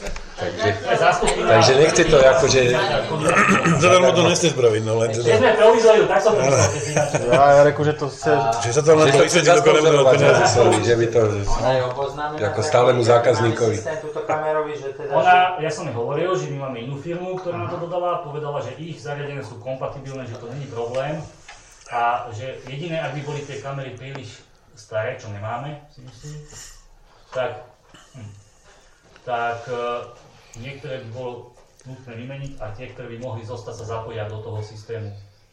Takže nechce to akože... Zadarmo to nechce spraviť, no len... Že sme provizori, tak som myslel. Ja reku, že to chce... Že sa tam len to vysvetí do kameru peniaze. Že by to... Ako stálemu zákazníkovi. Ja som jej hovoril, že my máme inú firmu, ktorá nám to dodala. Povedala, že ich zariadené sú kompatibilné, že to není problém. A že jediné, ak by boli tie kamery príliš staré, čo nemáme, si myslím, tak niektoré by bolo nutné vymeniť a tie, ktoré by mohli zostať, sa zapojiť do toho systému.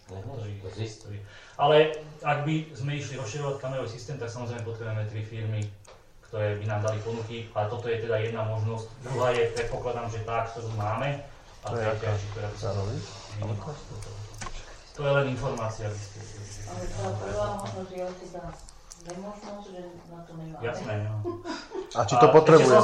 Ale ak by sme išli rozširovať kamerový systém, tak samozrejme potrebujeme 3 firmy, ktoré by nám dali ponuky, a toto je teda jedna možnosť. Druhá je, predpokladám, že tá, ktorú máme, a tretia, ktorá by sa vynúkla. To je len informácia. Ale tá prvá možnosť je teda nemožnosť, že na to nemáme. Jasné, no. A či to potrebujeme?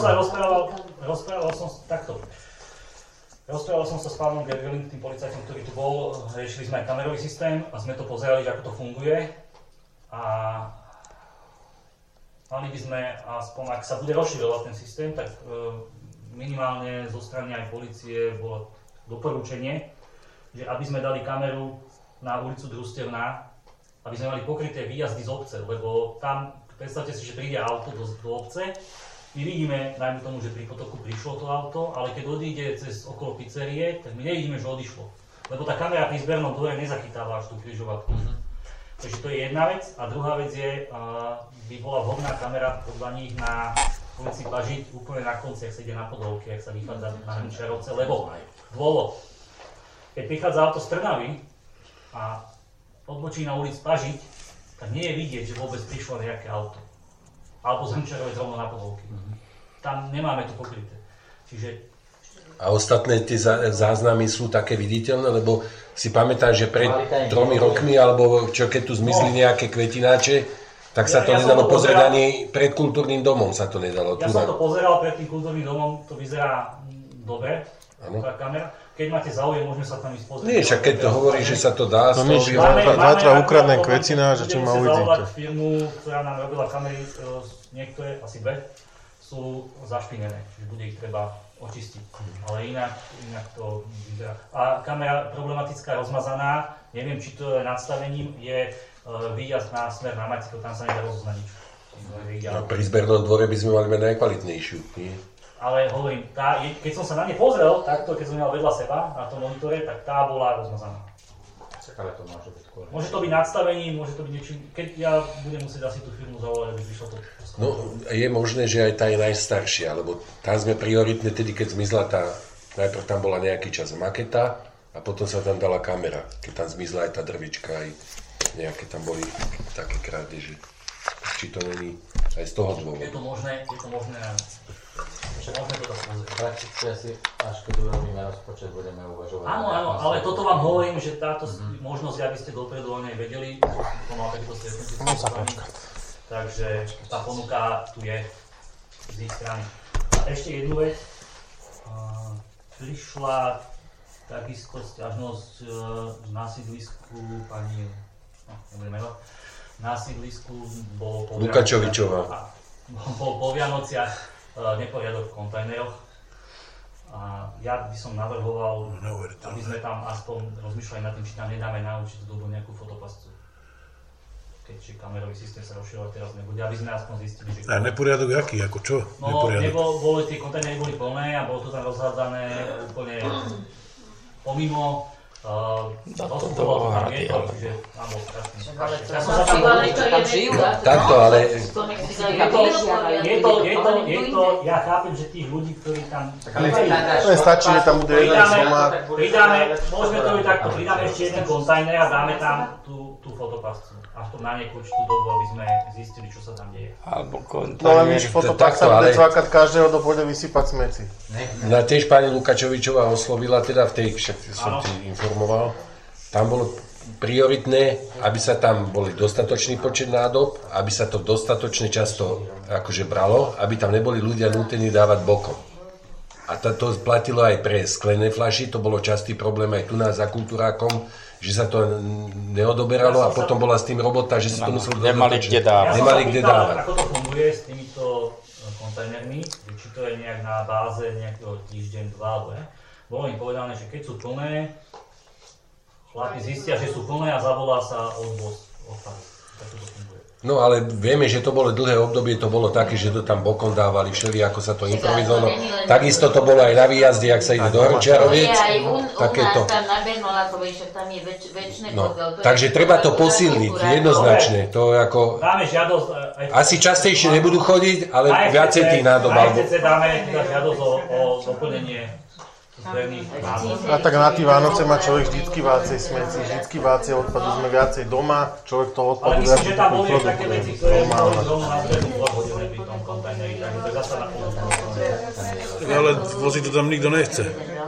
Rozprával som sa s pánom Gergelim, tým policajtom, ktorý tu bol, riešili sme aj kamerový systém a sme to pozerali, že ako to funguje. A mali by sme, aspoň ak sa bude rozširovať ten systém, tak minimálne zo strany aj polície bolo doporučenie, že aby sme dali kameru na ulicu Družstevná, aby sme mali pokryté výjazdy z obce, lebo tam, predstavte si, že príde auto do obce, my vidíme, najmä tomu, že pri potoku prišlo to auto, ale keď odíde cez okolo pizzerie, tak my nevidíme, že odišlo. Lebo tá kamera pri zbernom dvore nezachytáva až tú križovatku. Takže to je jedna vec. A druhá vec je, by bola vhodná kamera podľa nich na ulici Pažiť, úplne na konci, ak sa ide na Podolky, ak sa vychádza na Hrnčiarovce, lebo dôvod. Keď prichádza auto z Trnavy a odbočí na ulic Pažiť, tak nie je vidieť, že vôbec prišlo nejaké auto. Alebo z Hrnčiarovec rovno na Podolky. Tam nemáme to pokryté. Čiže... A ostatné tie záznamy sú také viditeľné, lebo si pamätám, že pred 3 rokmi, alebo čo keď tu zmizli nejaké kvetináče, tak sa to nedalo pozrieť ani pred kultúrnym domom sa to nedalo. Ja som to pozeral pred tým kultúrnym domom, to vyzerá dobre, tá kamera. Keď máte záujem, môžeme sa tam ísť pozrieť. Nie, však keď to hovorí, že sa to dá... No nič, zajtra ukradnem kvecináč, čo ma uvidíte. Budeme sa zavolať firmu, ktorá nám robila kamery, niektoré, asi 2, sú zašpinené, čiže bude ich treba očistiť. Ale inak to vyzerá. A kamera problematická, rozmazaná, neviem, či to je nadstavením, je výjazd na smer na Maťko, tam sa nedá rozoznať nič. A pri zbernom dvore by sme mali mať najkvalitnejšiu, nie? Ale hovorím, keď som sa na ne pozrel, takto, keď som mal vedľa seba na tom monitore, tak tá bola rozmazaná. Ale to môže byť skôr. Môže to byť nadstavením, môže to byť niečím, keď ja budem musieť asi tú firmu zavolať, aby prišlo to. No, je možné, že aj tá je najstaršia, lebo tam sme prioritne, tedy keď zmizla tá, najprv tam bola nejaký čas maketa a potom sa tam dala kamera, keď tam zmizla aj tá drvička, aj nejaké tam boli také krádeže. Či to není aj z toho dôvodu. Je to možné. Môžeme to tak pozrieť. Prakticky asi, až keď urobíme rozpočet, budeme uvažovať. Áno, ale toto vám hovorím, že táto možnosť, aby ste dopredu o nej vedeli, to mal takto stretnutie s vami. Takže tá ponuka tu je z ich strany. A ešte jednu vec. Prišla takisto sťažnosť na sídlisku pani, na sídlisku bolo Lukačovičová. Bol po Vianociach neporiadok v kontajneroch. A ja by som navrhoval, aby sme tam aspoň rozmýšľali nad tým, či tam nedáme na určitú dobu nejakú fotopascu. Keďže kamerový systém sa rozširovať teraz nebude, aby sme aspoň zistili, že... A neporiadok aký? Ako čo? No, tie kontajnery boli plné a bolo to tam rozhádzané úplne pomimo. Takto, ale... Ja chápem, že tých ľudí, ktorí tam... Stačí, že tam bude jeden somár. Môžeme to byť takto, pridáme ešte jeden kontajner a dáme tam tú fotopascu. Aspoň na nejakú určitú dobu, aby sme zistili, čo sa tam deje. Alebo kontajner. No ale myš fotopasca bude cvakať každého, kto pôjde vysypať smeci. Na tiež pani Lukačovičová oslovila, teda v tej, však som ti informoval, tam bolo prioritné, aby sa tam boli dostatočný počet nádob, aby sa to dostatočne často akože bralo, aby tam neboli ľudia nútení dávať bokom. A to platilo aj pre sklené fľaši, to bolo častý problém aj tu nás za kultúrákom, že sa to neodoberalo a potom bola s tým robota, že si to museli nemali kde dávať. Nemali kde dávať. Ako to funguje s týmito kontajnermi, či to je nejak na báze nejakého týždeň, 2 alebo ne? Bolo im povedané, že keď sú plné, chlapi zistia, že sú plné a zavolá sa odvoz odpadu. Tak to funguje. No ale vieme, že to bolo dlhé obdobie, to bolo také, že to tam bokom dávali všeli, ako sa to improvizovalo. Takisto to bolo aj na výjazde, ak sa ide do Hrnčiaroviec. Takéto. Tam na Bernolatovej, že tam je väčšie podľa. Takže treba to posilniť, jednoznačne. To ako... Dáme žiadosť... Asi častejšie nebudú chodiť, ale viacej tých nádob. Na FCC dáme žiadosť o doplnenie. A tak na tí Vánoce má človek vždycky vácej smeci, vždycky vácej odpadu, sme viacej doma, človek toho odpadu... Ale myslím, že tam boli aj také veci, ktoré boli rovno na zberu hodené pri tom kontajneri, takže to zasa na ale voziť to tam nikto nechce.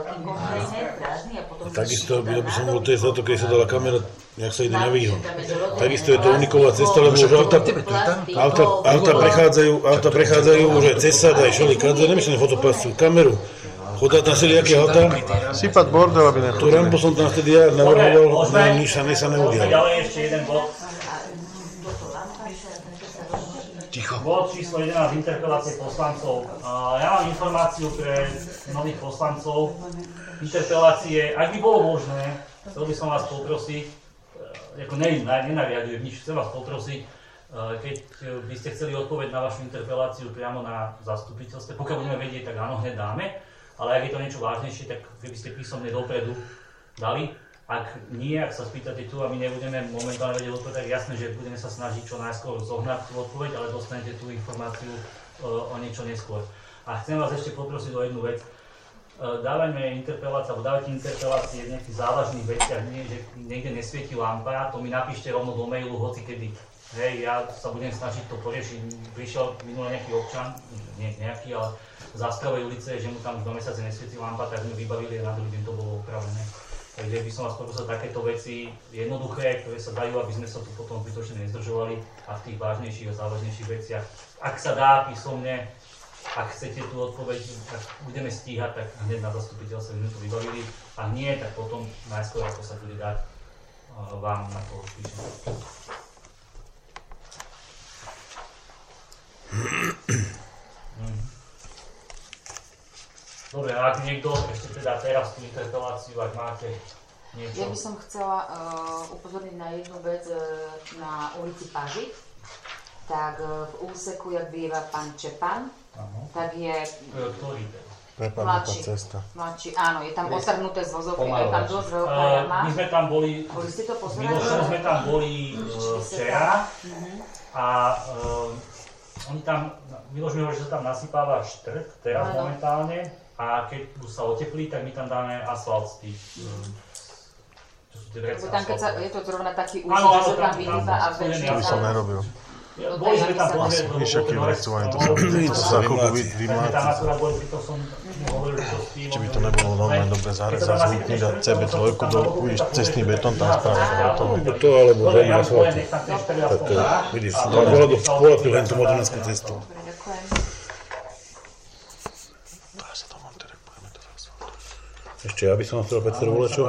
A takisto by som bol tiež za to, keď sa dala kamera, jak sa ide na výhon. Takisto je to uniková cesta, lebo už auta prechádzajú už aj cez sad, aj šelikadze, nemyslím fotopascu, kameru. Chodá tam všelijaké auta. Sypať bordel, aby nechodili. Tu rampu som tam vtedy ja navrhoval, nič sa neudialo. Ďalej ešte jeden bod. Ticho. Bod číslo 11, interpelácie poslancov. Ja mám informáciu pre nových poslancov. Interpelácie, ak by bolo možné, chcel by som vás poprosiť, ako nenariadujem nič, chcem vás poprosiť, keď by ste chceli odpoveď na vašu interpeláciu priamo na zastupiteľstve, pokiaľ budeme vedieť, tak áno, hneď dáme. Ale ak je to niečo vážnejšie, tak keby ste písomne dopredu dali. Ak nie, ak sa spýtate tu a my nebudeme momentálne vedieť odpoveď, tak jasné, že budeme sa snažiť čo najskôr zohnať tú odpoveď, ale dostanete tú informáciu o niečo neskôr. A chcem vás ešte poprosiť o jednu vec. Dávajte interpelácie v nejakých závažných veciach, že niekde nesvieti lampa, to mi napíšte rovno do mailu hoci kedy. Hej, ja sa budem snažiť to poriešiť. Prišiel minulý nejaký občan, nie nejaký, ale z Zástrovej ulice, že mu tam 2 mesiace nesvietí lampa, tak mu vybavili a na druhý deň to bolo opravené. Takže by som vás poprosil takéto veci jednoduché, ktoré sa dajú, aby sme sa tu potom zbytočne nezdržovali a v tých vážnejších a závažnejších veciach. Ak sa dá písomne, ak chcete tú odpoveď, tak budeme stíhať, tak hneď na zastupiteľstve sme to vybavili. A nie, tak potom najskôr, ako sa bude dať, vám na to píšem. Dobre, ak niekto ešte teda teraz tú interpeláciu, ak máte niečo... Ja by som chcela upozorniť na jednu vec na ulici Pažik. Tak v úseku, jak býva pán Čepan, tak je... Ktorý mladší, áno, je tam otrhnuté z vozovky, je tam dosť veľká jama. My sme tam boli... ste to pozerali? Milošom sme tam boli včera a oni tam... Miloš mi hovorí, že sa tam nasypáva štrk teraz momentálne. A keď už sa oteplí, tak my tam dáme asfalt z tých, čo sú tie vrece asfaltové. Je to zrovna taký úsek, že sa tam vydýva a väčšie. To by som nerobil. Boli sme tam pozrieť do vrecovanie, to sa za chvíľku vymláti. Tam akurát boli, to som hovoril, že to s tým... Či by to nebolo normálne dobre zarezať, zhutniť, dať CB2, uvidíš cestný betón, tam spravíš hotovo. To alebo veľmi asfaltu. Tak to vidíš, bola to spolapil len tú modernskú cestu. Ešte ja by som chcel Peter volečo.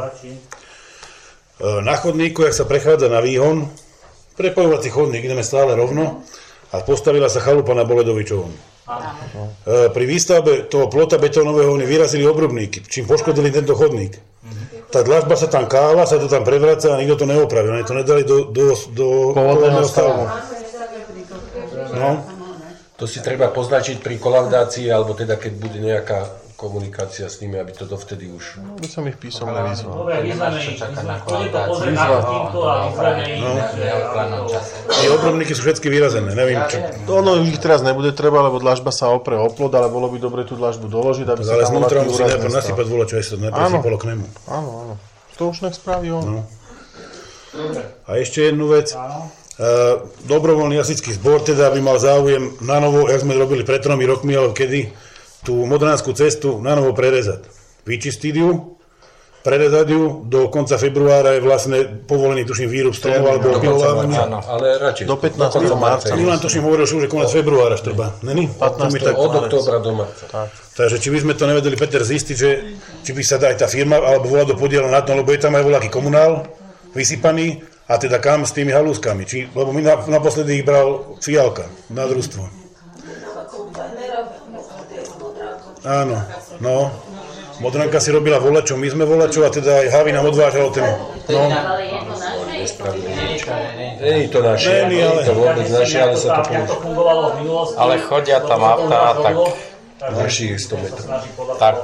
Na chodníku, jak sa prechádza na výhon, prepojovací chodník, ideme stále rovno a postavila sa chalupa na Boledovičovom. Pri výstavbe toho plota betónového oni vyrazili obrubníky, čím poškodili tento chodník. Tá dlažba sa tam káva, sa to tam prevraca a nikto to neopravil. Oni to nedali do pôvodného stavu. No. To si treba poznačiť pri kolaudácii, alebo teda keď bude nejaká komunikácia s nimi, aby to dovtedy už... No, by som ich písomne vyzval. Dobre, vyzveme ich. Chodí to pozrieť na týmto a vyzveme ich. Tie obrubníky sú všetky vyrazené, neviem čo. Ono ich teraz nebude treba, lebo dlažba sa opre o plot, ale bolo by dobre tú dlažbu doložiť, aby sa tam... Ale znútra musí najprv nasypať volačo, aj sa to najprv sypalo k nemu. Áno. To už nech spraví on. A ešte jednu vec. Dobrovoľný hasičský zbor, teda by mal záujem na novo, jak sme robili pred 3 rokmi, alebo kedy, tú modernskú cestu na novo prerezať. Vyčistiť ju, prerezať ju, do konca februára je vlastne povolený, tuším, výrub stromov alebo opilovávanie. Ale radšej. Do 15. marca. Milan, tuším, hovoril, že konec februára štrba. Není? 15. Od októbra do marca. Takže či by sme to nevedeli, Peter, zistiť, že či by sa dá aj tá firma, alebo volá do podiela na tom, lebo je tam aj voľaký komunál, vysypaný a teda kam s tými halúskami. Lebo mi naposledy ich bral Fialka na družstvo. Áno, no. Modranka si robila volačo, my sme volačo a teda aj Havi nám odvážal ten... No. Nie je to naše, nie je to vôbec naše, ale sa to používa. Ale chodia tam autá, tak... Našich 100 metrov. Tak.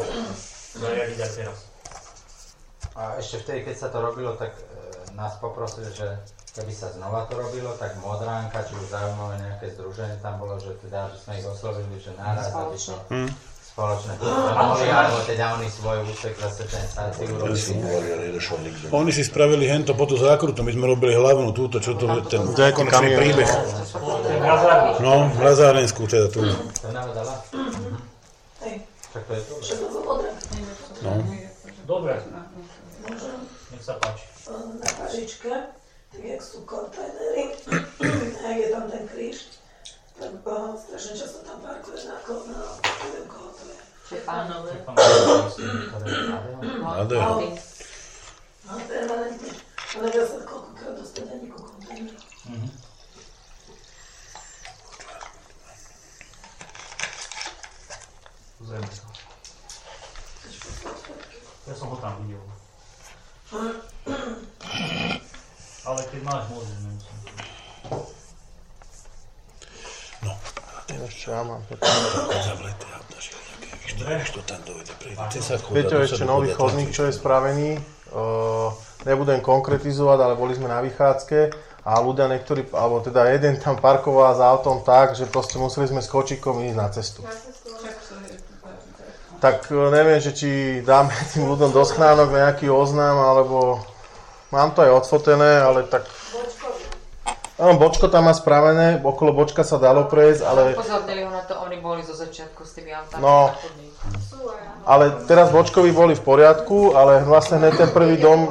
A ešte vtedy, keď sa to robilo, tak nás poprosili, že keby sa znova to robilo, tak Modránka, či už zaujímavé nejaké združenie tam bolo, že teda, že sme ich oslovili, že naraz, aby to spoločné mohli, alebo teda oni svoj úsek zase ten sáci urobili. Oni si spravili hento po tú zákrutu, my sme robili hlavnú túto, čo to je ten konečný príbeh. No, Lazárensku teda tu. To navedala? Tak to je to. No. Dobre. Nech sa páči. Na Pažičke, tak jak sú kontajnery, jak je tam ten kríž, tak strašne často tam parkuje na neviem koho to je. Šepánové. Nádej. No, permanentne. A nevia sa koľkokrát dostane ani ku kontajneru. Pozrieme sa. Ja som ho tam videl. Ale keď máš, môžeš, nemusím. No. Teraz čo ja mám? Zavlete a obnažil nejaké, víš to tam dojde, prejdete sa chodať. Peťo, ešte nový chodník, čo je spravený. Nebudem konkretizovať, ale boli sme na vychádzke a ľudia niektorí, alebo teda jeden tam parkoval s autom tak, že proste museli sme s kočíkom ísť na cestu. Tak neviem, že či dáme tým ľuďom do schránok nejaký oznám, alebo mám to aj odfotené, ale tak... Bočko tam má spravené, okolo Bočka sa dalo prejsť, ale... Upozornili ho na to, oni boli zo začiatku s tými autami. No, ale teraz Bočkovi boli v poriadku, ale vlastne hneď ten prvý dom,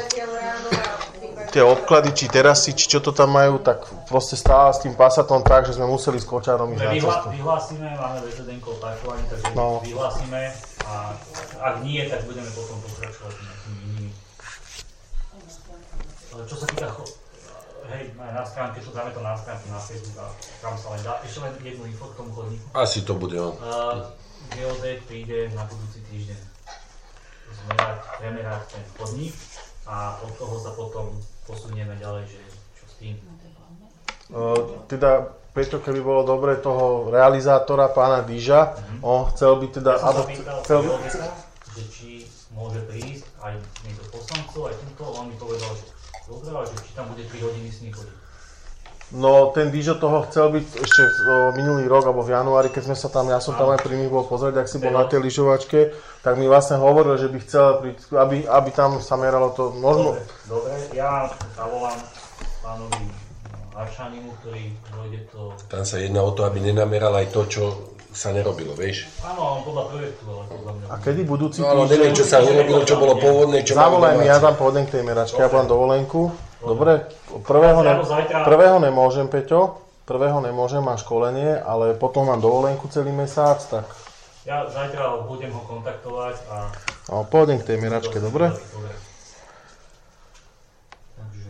tie odklady, či terasy, či čo to tam majú, tak proste stále s tým Passatom tak, že sme museli s kočárom ísť na cestu. Vyhlásime, máme VZD-nko parkovanie, takže vyhlásime a ak nie, tak budeme potom pokračovať nejakými inými. Čo sa týka, hej, na stránke, čo dáme to na stránke na Facebook a tam sa len dá. Ešte len jednu info k tomu chodníku. Asi to bude on. Geodét príde na budúci týždeň premerať ten chodník a od toho sa potom posunieme ďalej, že čo s tým. Teda, Peťo, keby bolo dobre toho realizátora, pána Díža, on chcel by teda... Ja som sa pýtal geodéta, že či môže prísť aj niekto poslancov, aj týmto, on mi povedal, že dobre, ale že či tam bude 3 hodiny s ním chodiť. No, ten Dížo toho chcel byť ešte minulý rok, alebo v januári, keď sme sa tam, ja som tam aj pri nich bol pozrieť, ak si bol na tej lyžovačke, tak mi vlastne hovoril, že by chcel, aby tam sa meralo to možno... Dobre, ja zavolám pánovi Aršanimu, ktorý dojde to... Tam sa jedná o to, aby nenameral aj to, čo sa nerobilo, vieš? Áno, on podľa projektu, ale podľa mňa... A kedy budúci týždeň? No, ale neviem, čo sa urobilo, čo bolo pôvodné, čo... Zavolaj mi, ja tam pôjdem k tej meračke, ja budem dovolenku. Dobre, prvého nemôžem, Peťo, mám školenie, ale potom mám dovolenku celý mesiac, tak... Ja zajtra budem ho kontaktovať a... No, pôjdem k tej meračke, dobre? Takže,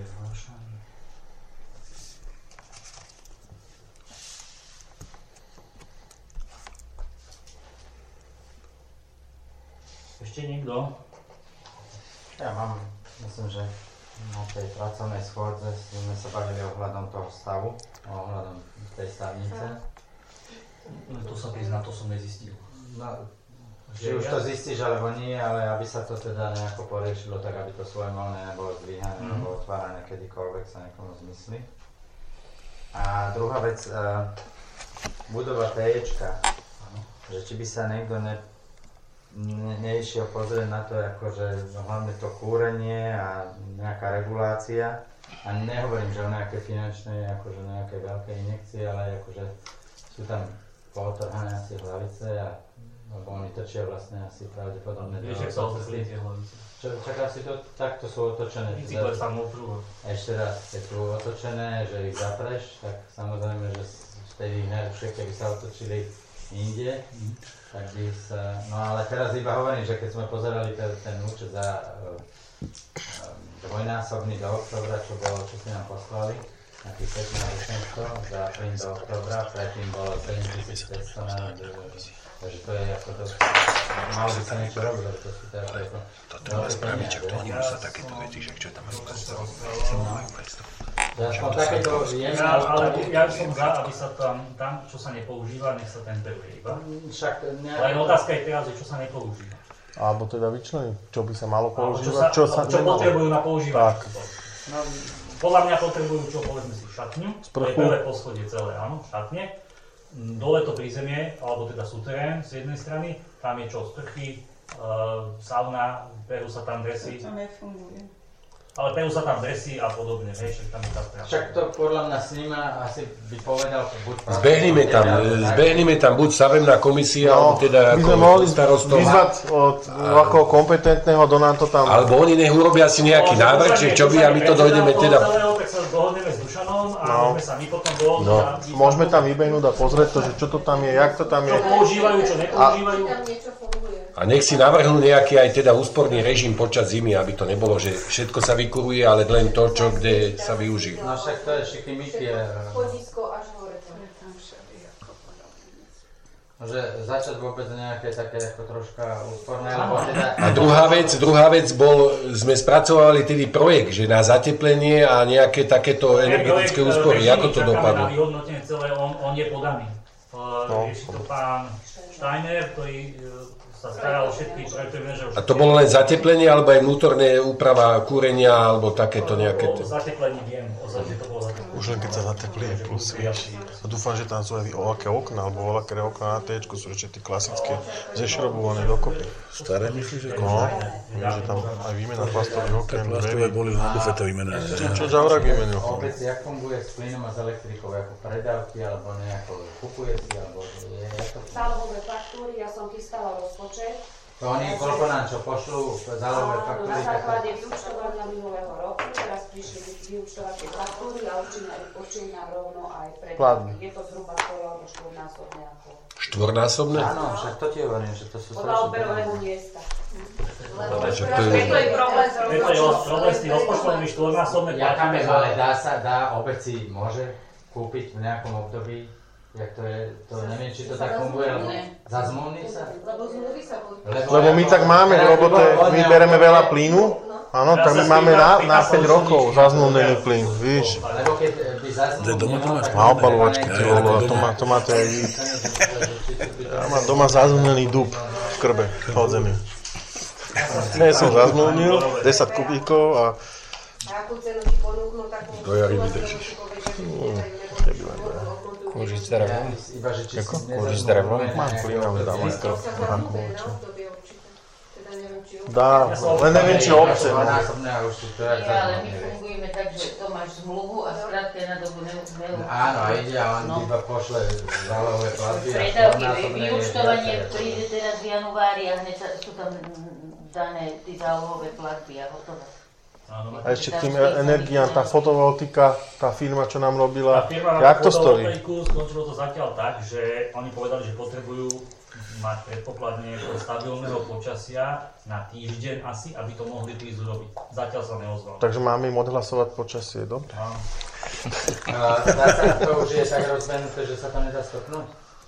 ešte niekto? Ja mám, myslím, že na tej pracovnej schôdze sme sa bavili ohľadom toho stavu, ohľadom tej stavnice. To sa prizná, to som nezistil. No, či už to zistíš alebo nie, ale aby sa to teda nejako poriešilo, tak aby to svojvoľne nebolo zdvíhané alebo otvárané kedykoľvek sa niekomu zmyslí. A druhá vec, budova TEčka, že či by sa niekto neišiel pozrieť na to, akože hlavne to kúrenie a nejaká regulácia. A nehovorím, že o nejaké finančné, akože nejaké veľké injekcie, ale akože sú tam pootrhané asi hlavice, lebo oni točia vlastne asi pravdepodobne. Vieš, ak sa otočili tie hlavice? Čaká si to, takto sú otočené. Ešte raz, keď sú otočené, že ich zapreš, tak samozrejme, že vtedy najlepšie, keby sa otočili inde. Tak by sa, no ale teraz iba hovorím, že keď sme pozerali ten účet za dvojnásobný do oktobra, čo si nám poslali, na tých 15 800 za plyn do oktobra, predtým bolo 7500 takže to je ako dosť, malo by sa niečo robiť, lebo to si to ako... To treba spraviť, čak to oni musia takéto veci, že čo tam majú predstavu. Ale ja som za, aby sa tam, čo sa nepoužíva, nech sa temperuje iba. Len otázka je teraz, čo sa nepoužíva. Alebo teda vyčleniť, čo by sa malo používať, čo potrebujú na používanie. No, podľa mňa potrebujú, čo povedzme si, šatňu, to je prvé poschodie celé, áno, šatne. Dole to prízemie, alebo teda súterén z jednej strany, tam je čo, sprchy, sauna, perú sa tam dresy. To nefunguje. Ale perú sa tam dresy a podobne, vieš, tam je tá strana. Však to podľa mňa s nima asi by povedal buď... Zbehneme tam buď stavebná komisia, alebo teda ako starostov. Vyzvať od ako kompetentného, do nám to tam... Alebo oni nech urobia si nejaký návrh, že čo by, a my to dojdeme teda... Tak sa dohodneme s Dušanom a môžeme sa my potom dohodnúť. Môžeme tam vybehnúť a pozrieť to, že čo to tam je, jak to tam je. Čo používajú, čo nepoužívajú. A nech si navrhnú nejaký aj teda úsporný režim počas zimy, aby to nebolo, že všetko sa vykuruje, ale len to, čo kde sa využije. No však to je všetky myky. Chodisko až hore. Že začať vôbec nejaké také ako troška úsporné, alebo teda... A druhá vec sme spracovali tedy projekt, že na zateplenie a nejaké takéto energetické úspory, ako to dopadlo? Na vyhodnotenie celé, on je podaný. Rieši to pán Steiner, ktorý sa staral o všetky projektové manažerov. A to bolo len zateplenie, alebo aj vnútorné úprava kúrenia, alebo takéto nejaké... O zateplení viem, to bolo zateplenie. Už len keď sa zateplí je plus, vieš. A dúfam, že tam sú aj veľké okna, alebo veľké okna na T-čku, sú ešte tie klasické zešrobované dokopy. Staré myslíš, že? No, že tam aj výmena plastových okien. Plastové boli na bufete vymenené. Čo Žavrák vymenil? Obec, jak funguje s plynom a s elektrikou, ako predávky, alebo nejako kupuje si, alebo je to... Zálohové faktúry, ja som chystala rozpočet. To oni koľko nám čo pošlú zálohové faktúry? Na základe vyúčtovania minulého roku, teraz prišli vyúčtovacie faktúry a určili nám rovno aj predávky. Je to zhruba pol alebo štvornásobné ako... Štvornásobné? Áno, však to ti hovorím, že to sú podľa oberového miesta. To je problém s tým rozpočtovými štvornásobné platy. Ale dá obeci môže kúpiť v nejakom období, jak to je, to neviem, či to tak funguje, lebo za zmluvný sa? Lebo my tak máme, lebo my bereme veľa plynu, áno, tak my máme na 5 rokov zazmluvnený plyn, víš. Lebo keď by zazmluvnený... Na obalovačky, to máte aj vy. Ja mám doma zazmluvnený dub v krbe, podzemí. Ja som zazmluvnil 10 kubíkov a... akú cenu ti ponúknú, takú... Do jary vydržíš. Kúžiť s drevom? Ako? Kúžiť s drevom? Mám plyn, ale dám aj to. Dá, len neviem, či obce. Ale my fungujeme tak, že to máš zmluvu a skrátka na dobu neumelu. Áno, a ide a on iba pošle zálohové platby. Predávky, vyúčtovanie príde teraz v januári a hneď sú tam dané tí zálohové platby a hotové. A ešte k tým energiám, tá fotovoltika, tá firma, čo nám robila, jak to stojí? Skončilo to zatiaľ tak, že oni povedali, že potrebujú mať predpokladne stabilného počasia na týždeň asi, aby to mohli prísť urobiť. Zatiaľ sa neozval. Takže máme im odhlasovať počasie, dobre? Áno. Dá sa, to už je tak rozbenuté, že sa to nedá stopnúť?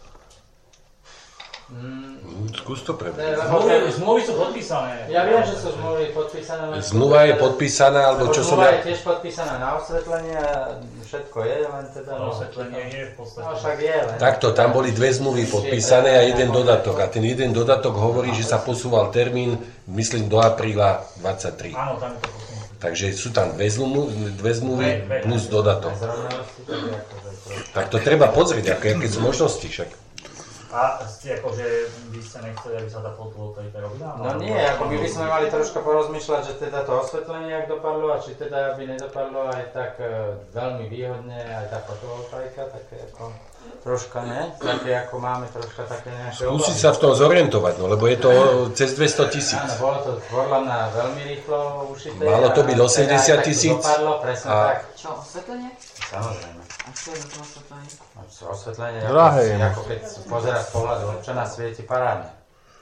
Skús to prebrať. Zmluvy sú podpísané. Ja viem, že sú zmluvy podpísané. Zmluva je podpísaná, alebo čo som... Zmluva je tiež podpísaná na osvetlenie a všetko je, len teda... Osvetlenie je v podstate. No však je, len... Takto, tam boli dve zmluvy podpísané a jeden dodatok. A ten jeden dodatok hovorí, že sa posúval termín, myslím, do apríla 23. Áno, tam je to posúval. Takže sú tam dve zmluvy plus dodatok. Tak to treba pozrieť, aké sú možnosti však. A ste akože by ste nechceli, aby sa tá fotovoltaika robila? No nie, ako by sme mali troška porozmýšľať, že teda to osvetlenie, jak dopadlo, a či teda by nedopadlo aj tak veľmi výhodne, aj tá fotovoltaika, také ako troška, ne? Také ako máme troška také nejaké obavy. Skúsiť sa v tom zorientovať, no lebo je to cez 200 000. Áno, bolo to podľa mňa veľmi rýchlo ušité. Malo to byť 80 000. Dopadlo, presne tak. Čo, osvetlenie? Samozrejme. A čo je to osvetlenie? Osvetlenie, drahé, ako keď pozeráš z pohľadu občana, svieti parádne.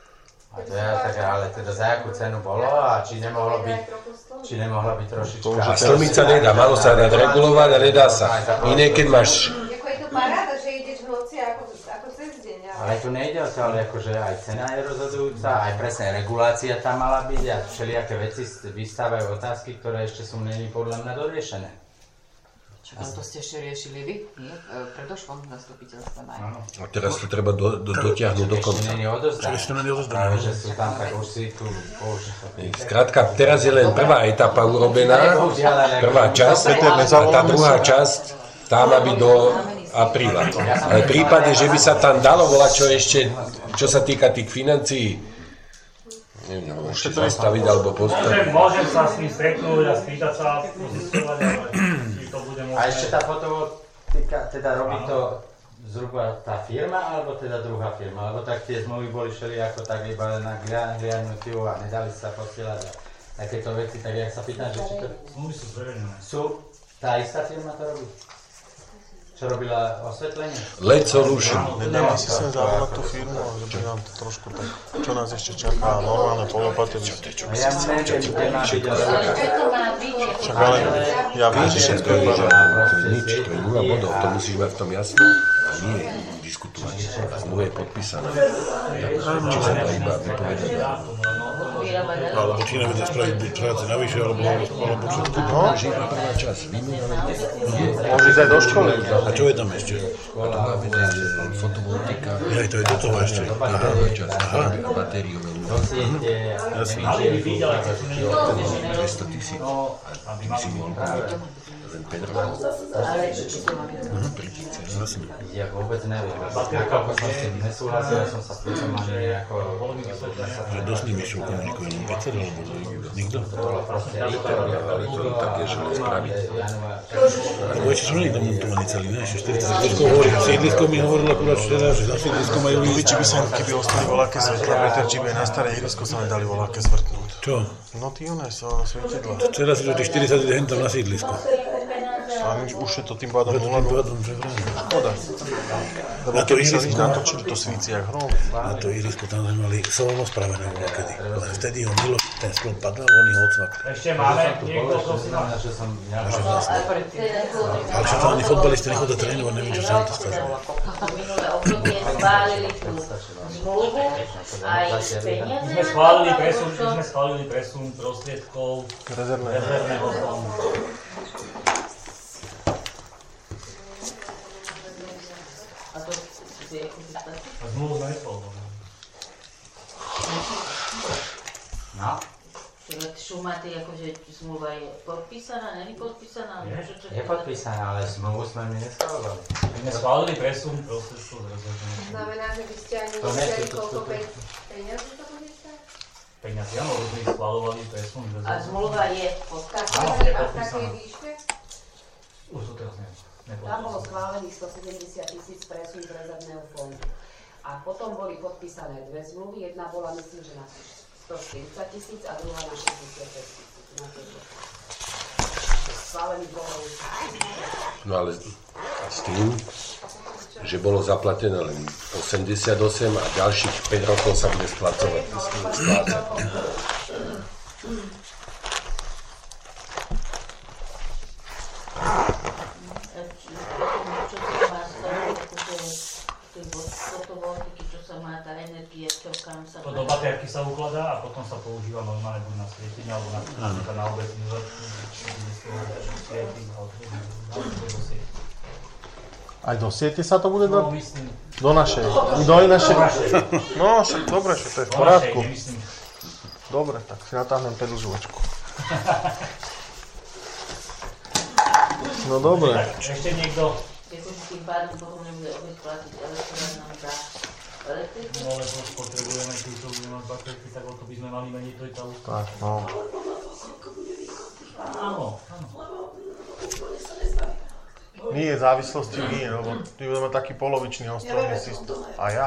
A to je tak, ale teda za akú cenu bolo a či nemohla byť trošička... A stlmica nedá, malo sa dať regulovať a nedá sa. Iné, keď máš... Ako je to paráda, že ideš v noci ako cez deň. Ale tu nejde o to, ale akože aj cena je rozhodujúca, aj presne regulácia tam mala byť a všelijaké veci vystávajú otázky, ktoré ešte sú není podľa mňa doriešené. Ale to ste ešte riešili vy? Nie? Predošlom zastupiteľstva aj. A teraz to treba dotiahnuť do konca. Práve, že sú tam, tak už si tu... Skrátka, teraz je len prvá etapa urobená, prvá časť, a tá druhá časť, tá má byť do apríla. Ale v prípade, že by sa tam dalo volať čo ešte, čo sa týka tých financií, neviem, ešte zastaviť alebo postaviť. Môžem sa s ním stretnúť a spýtať sa, pozistovať, ale to bude možné. A ešte tá fotovoltika, teda robí to zhruba tá firma, alebo teda druhá firma? Lebo tak tie zmluvy boli všelijako tak iba na glianutiu a nedali sa posielať a takéto veci, tak ja sa pýtam, že či to... Zmluvy sú zverejnené. Sú? Tá istá firma to robí? Čo robila osvetlenie? LED Solution. Nedáme si sem zavolať tú firmu, že by nám to trošku tak, čo nás ešte čaká, normálne polopaty. Ja neviem, kde má byť, Však ale ja viem, že všetko je nič, to je 0 bodov, to musíš mať v tom jasno a nie diskutovať. Zmluva je podpísaná. Či sa dá iba vypovedať. Alebo či neviete spraviť buď práce navyše, alebo všetko. No, že iba prvá časť. Môže ísť aj do školy. A čo je tam ešte? A druhá vec je fotovoltika. Aj to je do toho ešte. Prvá časť. A batériové ľudí. Jasne. 200 000. A ty by si mohol kúpiť len 5 rokov. Jasne. Ja vôbec neviem. Ako som s tým nesúhlasil, ja som sa pritom ani nejako... Že dosť nimi sú komunikujú, len 5 alebo nikto? To bolo proste rýchlo, Ale to také, že len spraviť. Lebo ešte sú niekto montovaní celý, ne? Ešte 40 rokov hovorí. Sídlisko mi hovoril akurát včera, že na sídlisko majú ísť. Či by sa, keby ostali voľaké svetlometer, či by na staré ihrisko sa nedali voľaké zvrtnúť. Čo? No tí oné sú svietidla. Včera si to tých 40 ide hentam na sídlisko. A už je to tým pádom 0. Škoda. Lebo Na to keby sa ihrisko natočili, to svíci jak hrom. Na to ihrisko tam sme mali solno spravené voľakedy. Len vtedy ho milo, ten sklon padal, oni ho odsvakli. Ešte máme niekto, kto si nám... Ale čo tam ani fotbalisti nechodia trénovať, neviem, čo sa im to stane. Minulé obdobie schválili tú zmluvu aj peniaze. My sme schválili presun prostriedkov rezervného fondu. A to je ako vystačí? A zmluvu sme neschválili. No? Šumaty, akože zmluva je podpísaná, není podpísaná? Je podpísaná, ale zmluvu sme my neschválovali. My sme schválili presun prostriedkov z rezervného fondu. Znamená, že by ste ani nevedeli, koľko peniazy to bude stať? Peniazy, áno, už sme schválovali presun z rezervného fondu. A zmluva je podpísaná? Áno, je A v podpísaná. takej výške? Už to teraz neviem. Tam bolo schválených 170 000 presun z rezervného fondu. A potom boli podpísané dve zmluvy, jedna bola myslím, že na 140 000 a druhá na 65 000. Schválený bolo. No ale s tým, že bolo zaplatené len 88 a ďalších 5 rokov sa bude splácať. To do baterky sa ukladá a potom sa používa normálne buď na svietenie alebo na obecný Aj do siete sa to bude dať? No, myslím. Do našej. Do našej. No, však dobre, že to je v porádku. Dobre, tak si natáhnem pedúžovačku. No dobre. Ešte niekto? Tým pádom potom nebude opäť platiť elektrárna za elektriku. No lebo potrebujeme, keď to budeme mať baterky, tak o to by sme mali meniť to italú. Tak, no. Áno, áno. Nie, závislosti nie, lebo ty budeme mať taký polovičný ostrovný systém. A ja?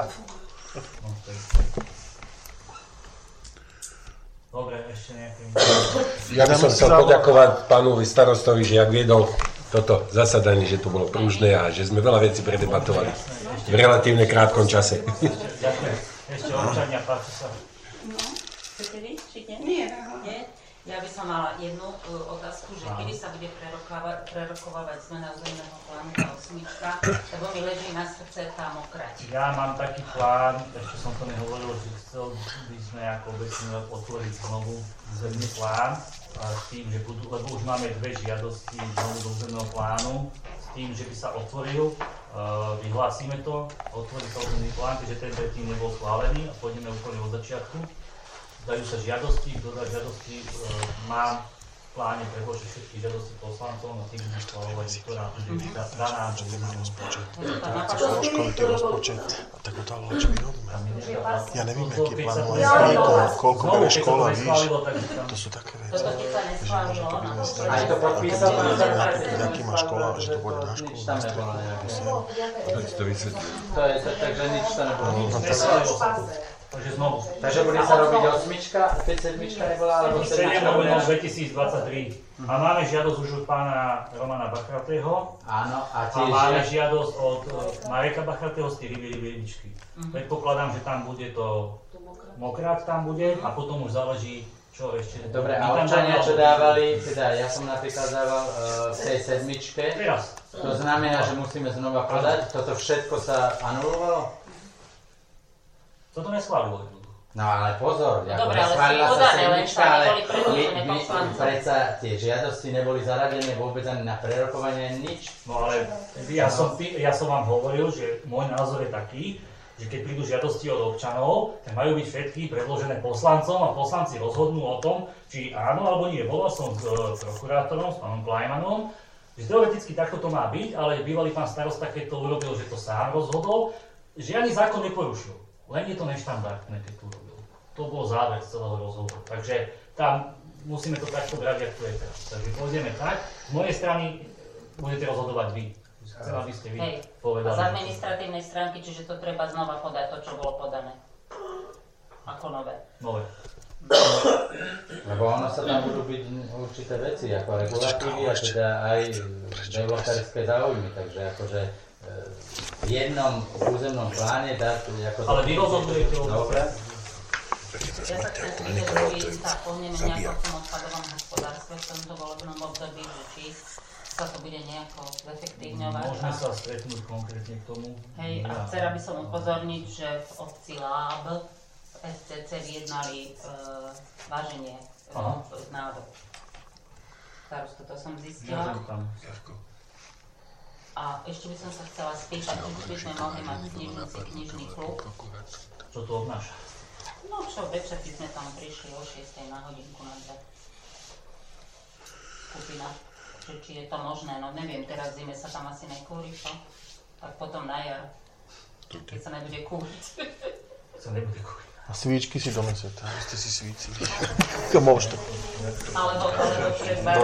Dobre, ešte nejaké... Ja by som chcel poďakovať pánovi starostovi, že jak viedol toto zasadanie, že to bolo prúžne a že sme veľa vecí predebatovali v relatívne krátkom čase. Ďakujem. Ešte občania, páči sa. No. Chcete vy, či nie? Nie. Ja by som mala jednu otázku, že kedy sa bude prerokovávať zmena územného plánu tá 8, lebo mi leží na srdce tá Mokrať. Ja mám taký plán, ešte som to nehovoril, že chcel by sme ako obecne otvoriť znovu územný plán s tým, že budú, lebo už máme 2 žiadosti znovu do územného plánu, s tým, že by sa otvoril, vyhlásime to, otvorí sa územný plán, keďže ten predtým nebol schválený a pôjdeme úplne od začiatku. Dajú sa žiadosti, kto dá žiadosti, mám v pláne predložiť všetky žiadosti poslancom a tým budeme schváľovať, ktorá bude daná. Školitý rozpočet, tak otáľa, čo my robíme. Ja neviem, aký je plánovaný koľko bere škola, víš, to sú také veci. Toto keď sa neschválilo, aj to podpísal, aký má škola, že to bude na školu. Nič tam nebolo nejaké. To vysvetlím. Takže nič tam nebolo. Takže znovu. Takže bude sa robiť 8, keď 7 nebola, alebo 7 nebola 2023. A máme žiadosť už od pána Romana Bachratého. Áno, a máme žiadosť od Mareka Bachratého z tej Rybičky. Predpokladám, že tam bude to Mokrát tam bude a potom už záleží, čo ešte. Dobre, a občania, čo dávali, teda ja som napríklad dával v tej 7. Teraz. To znamená, že musíme znova podať? Toto všetko sa anulovalo? Toto neschválilo. No ale pozor, dobre, neschválila sa 7, ale my predsa tie žiadosti neboli zaradené vôbec ani na prerokovanie, nič. No ale ja som vám hovoril, že môj názor je taký, že keď prídu žiadosti od občanov, tak majú byť všetky predložené poslancom a poslanci rozhodnú o tom, či áno alebo nie. Volal som s prokurátorom, s pánom Klajmanom, že teoreticky takto to má byť, ale bývalý pán starosta, keď to urobil, že to sám rozhodol, že ani zákon neporušil. Len je to neštandardné, keď to urobil. To bol záver celého rozhovoru. Takže tam musíme to takto brať, ako to je teraz. Takže pôjdeme tak. Z mojej strany budete rozhodovať vy. Chcela by ste vy povedali. A z administratívnej stránky, čiže to treba znova podať, to, čo bolo podané. Ako nové. Nové. Lebo ono sa tam budú byť určité veci, ako regulatívy a teda aj developerské záujmy. Takže akože v jednom územnom pláne dať ako... Ale vy rozhodujete o dobre. Ja sa chcem spýtať, že sa pohneme nejako v tom odpadovom hospodárstve v tomto volebnom období, že či sa to bude nejako zefektívňovať. Môžeme sa stretnúť konkrétne k tomu. Hej, a chcela by som upozorniť, že v obci Láb v SCC vyjednali váženie nádor. Starostu, to som zistila. A ešte by som sa chcela spýtať, či by sme mohli mať v knižnici knižný klub. Čo to obnáša? No čo, večer by sme tam prišli o 6 na hodinku na 2. Skupina. Či je to možné, no neviem, teraz v zime sa tam asi nekúri, čo? Tak potom na jar, keď sa nebude kúriť. Sa nebude kúriť. A svíčky si donesete, aby ste si svícili. Môžete. Alebo treba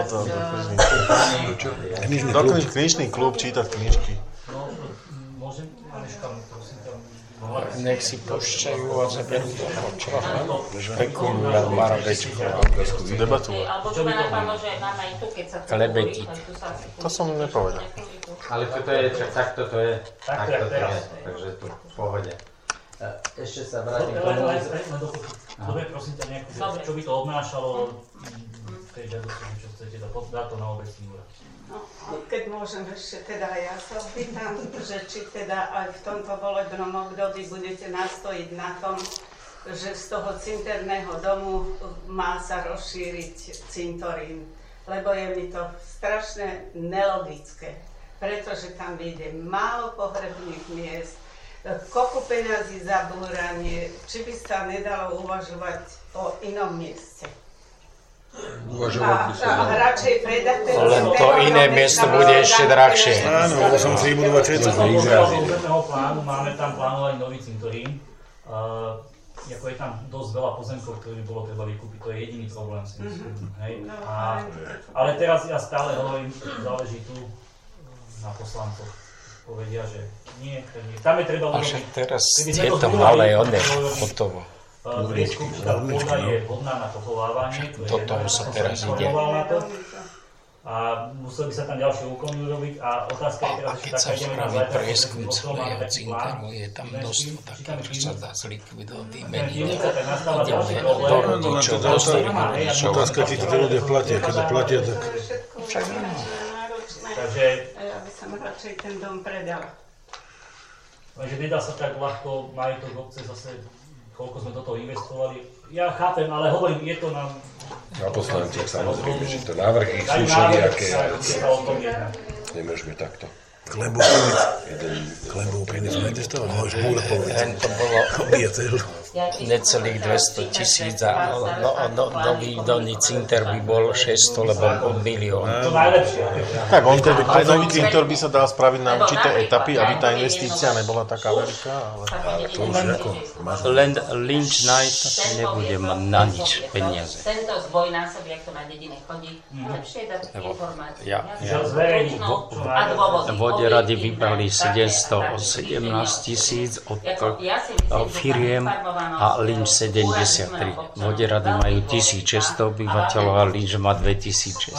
do knižný klub čítať knižky. No, môžem, Aneška, prosím tam. Nech si pošťajú a zaberú toho, čo špekulujú Marabečko. Debatovať. Alebo čo ma napadlo, že máme aj tu, keď sa to kúri, to som nepovedal. Ale toto je, takto to je, takže tu v pohode. Ešte sa vrátim k tomu. Dobre, prosím ťa nejakú vec, čo by to obnášalo v tej žiadosti, čo chcete dať to na obecný úrad. No, keď môžem ešte teda ja sa opýtam, že či teda aj v tomto volebnom období budete nastojiť na tom, že z toho cinterného domu má sa rozšíriť cintorín, lebo je mi to strašne nelogické, pretože tam vyjde málo pohrebných miest, kopu peňazí za búranie, či by sa nedalo uvažovať o inom mieste. A radšej predať ten len to iné miesto bude ešte drahšie. Áno, som si budovať všetko. Máme tam plánovaný nový cintorín. Ako je tam dosť veľa pozemkov, ktoré by bolo treba vykúpiť, to je jediný problém si myslím. Ale teraz ja stále hovorím, záleží tu na poslancoch. Povedia, že nie, tak nie. Tam je treba urobiť. A však teraz je to malé hotovo. Tá pôda je vhodná na pochovávanie. Toto sa teraz ide. a museli by sa tam ďalšie úkony urobiť a otázka je teraz ešte taká, ideme na zajtra, prieskum celého cinteru, je tam množstvo takého, že sa dá zlikvidovať, vymeniť do rodičov, do starých rodičov. Otázka, či to ľudia platia, keď to platia, tak... Však takže... Ja by som radšej ten dom predala. Takže nedá sa tak ľahko majetok obce zase, koľko sme do toho investovali. Ja chápem, ale hovorím, je to nám... Na poslanciach samozrejme, že to návrhy sú všelijaké. Nemôžeme takto. Klembovú peniazu netestovali, môžeš múra povedať. To bolo necelých 200 000 a nový dolný cinter by bol 600, lebo milión. To najlepšie. Tak on tedy pre nový cinter by sa dal spraviť na určité etapy, aby tá investícia nebola taká veľká, ale to už ako... Len Lynch Knight nebude mať na nič peniaze. Tento zdvojnásobí, jak to na dedine chodí, lepšie dať informácie. Vode rady vybrali 17 000 od firiem a Lynch 73. Vode rady majú 1600 obyvateľov a Lynch má 2600.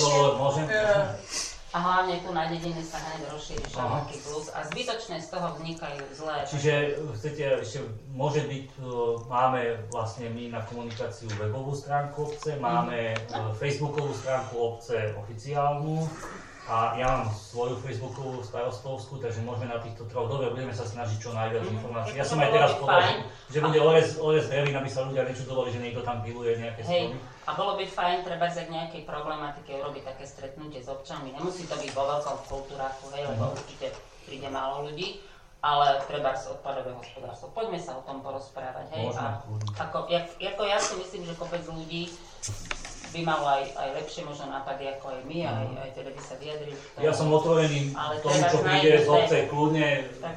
A hlavne tu na dedine sa hneď rozšíri Šamoky plus a zbytočné z toho vznikajú zlé. Čiže chcete ešte, môže byť, máme vlastne my na komunikáciu webovú stránku obce, máme facebookovú stránku obce oficiálnu, a ja mám svoju facebookovú starostovskú, takže môžeme na týchto troch, dobre, budeme sa snažiť čo najviac informácií. Ja som aj teraz povedal, že bude orez drevín, aby sa ľudia nečudovali, že niekto tam piluje nejaké stromy. A bolo by fajn treba z nejakej problematike urobiť také stretnutie s občanmi. Nemusí to byť vo veľkom kultúráku, hej, lebo určite príde málo ľudí, ale treba z odpadové hospodárstvo. Poďme sa o tom porozprávať, hej. A ako ja si myslím, že kopec ľudí by malo aj lepšie možno nápady ako aj my, aj teda by sa vyjadrili. Ja som otvorený tomu, čo príde z obce, kľudne.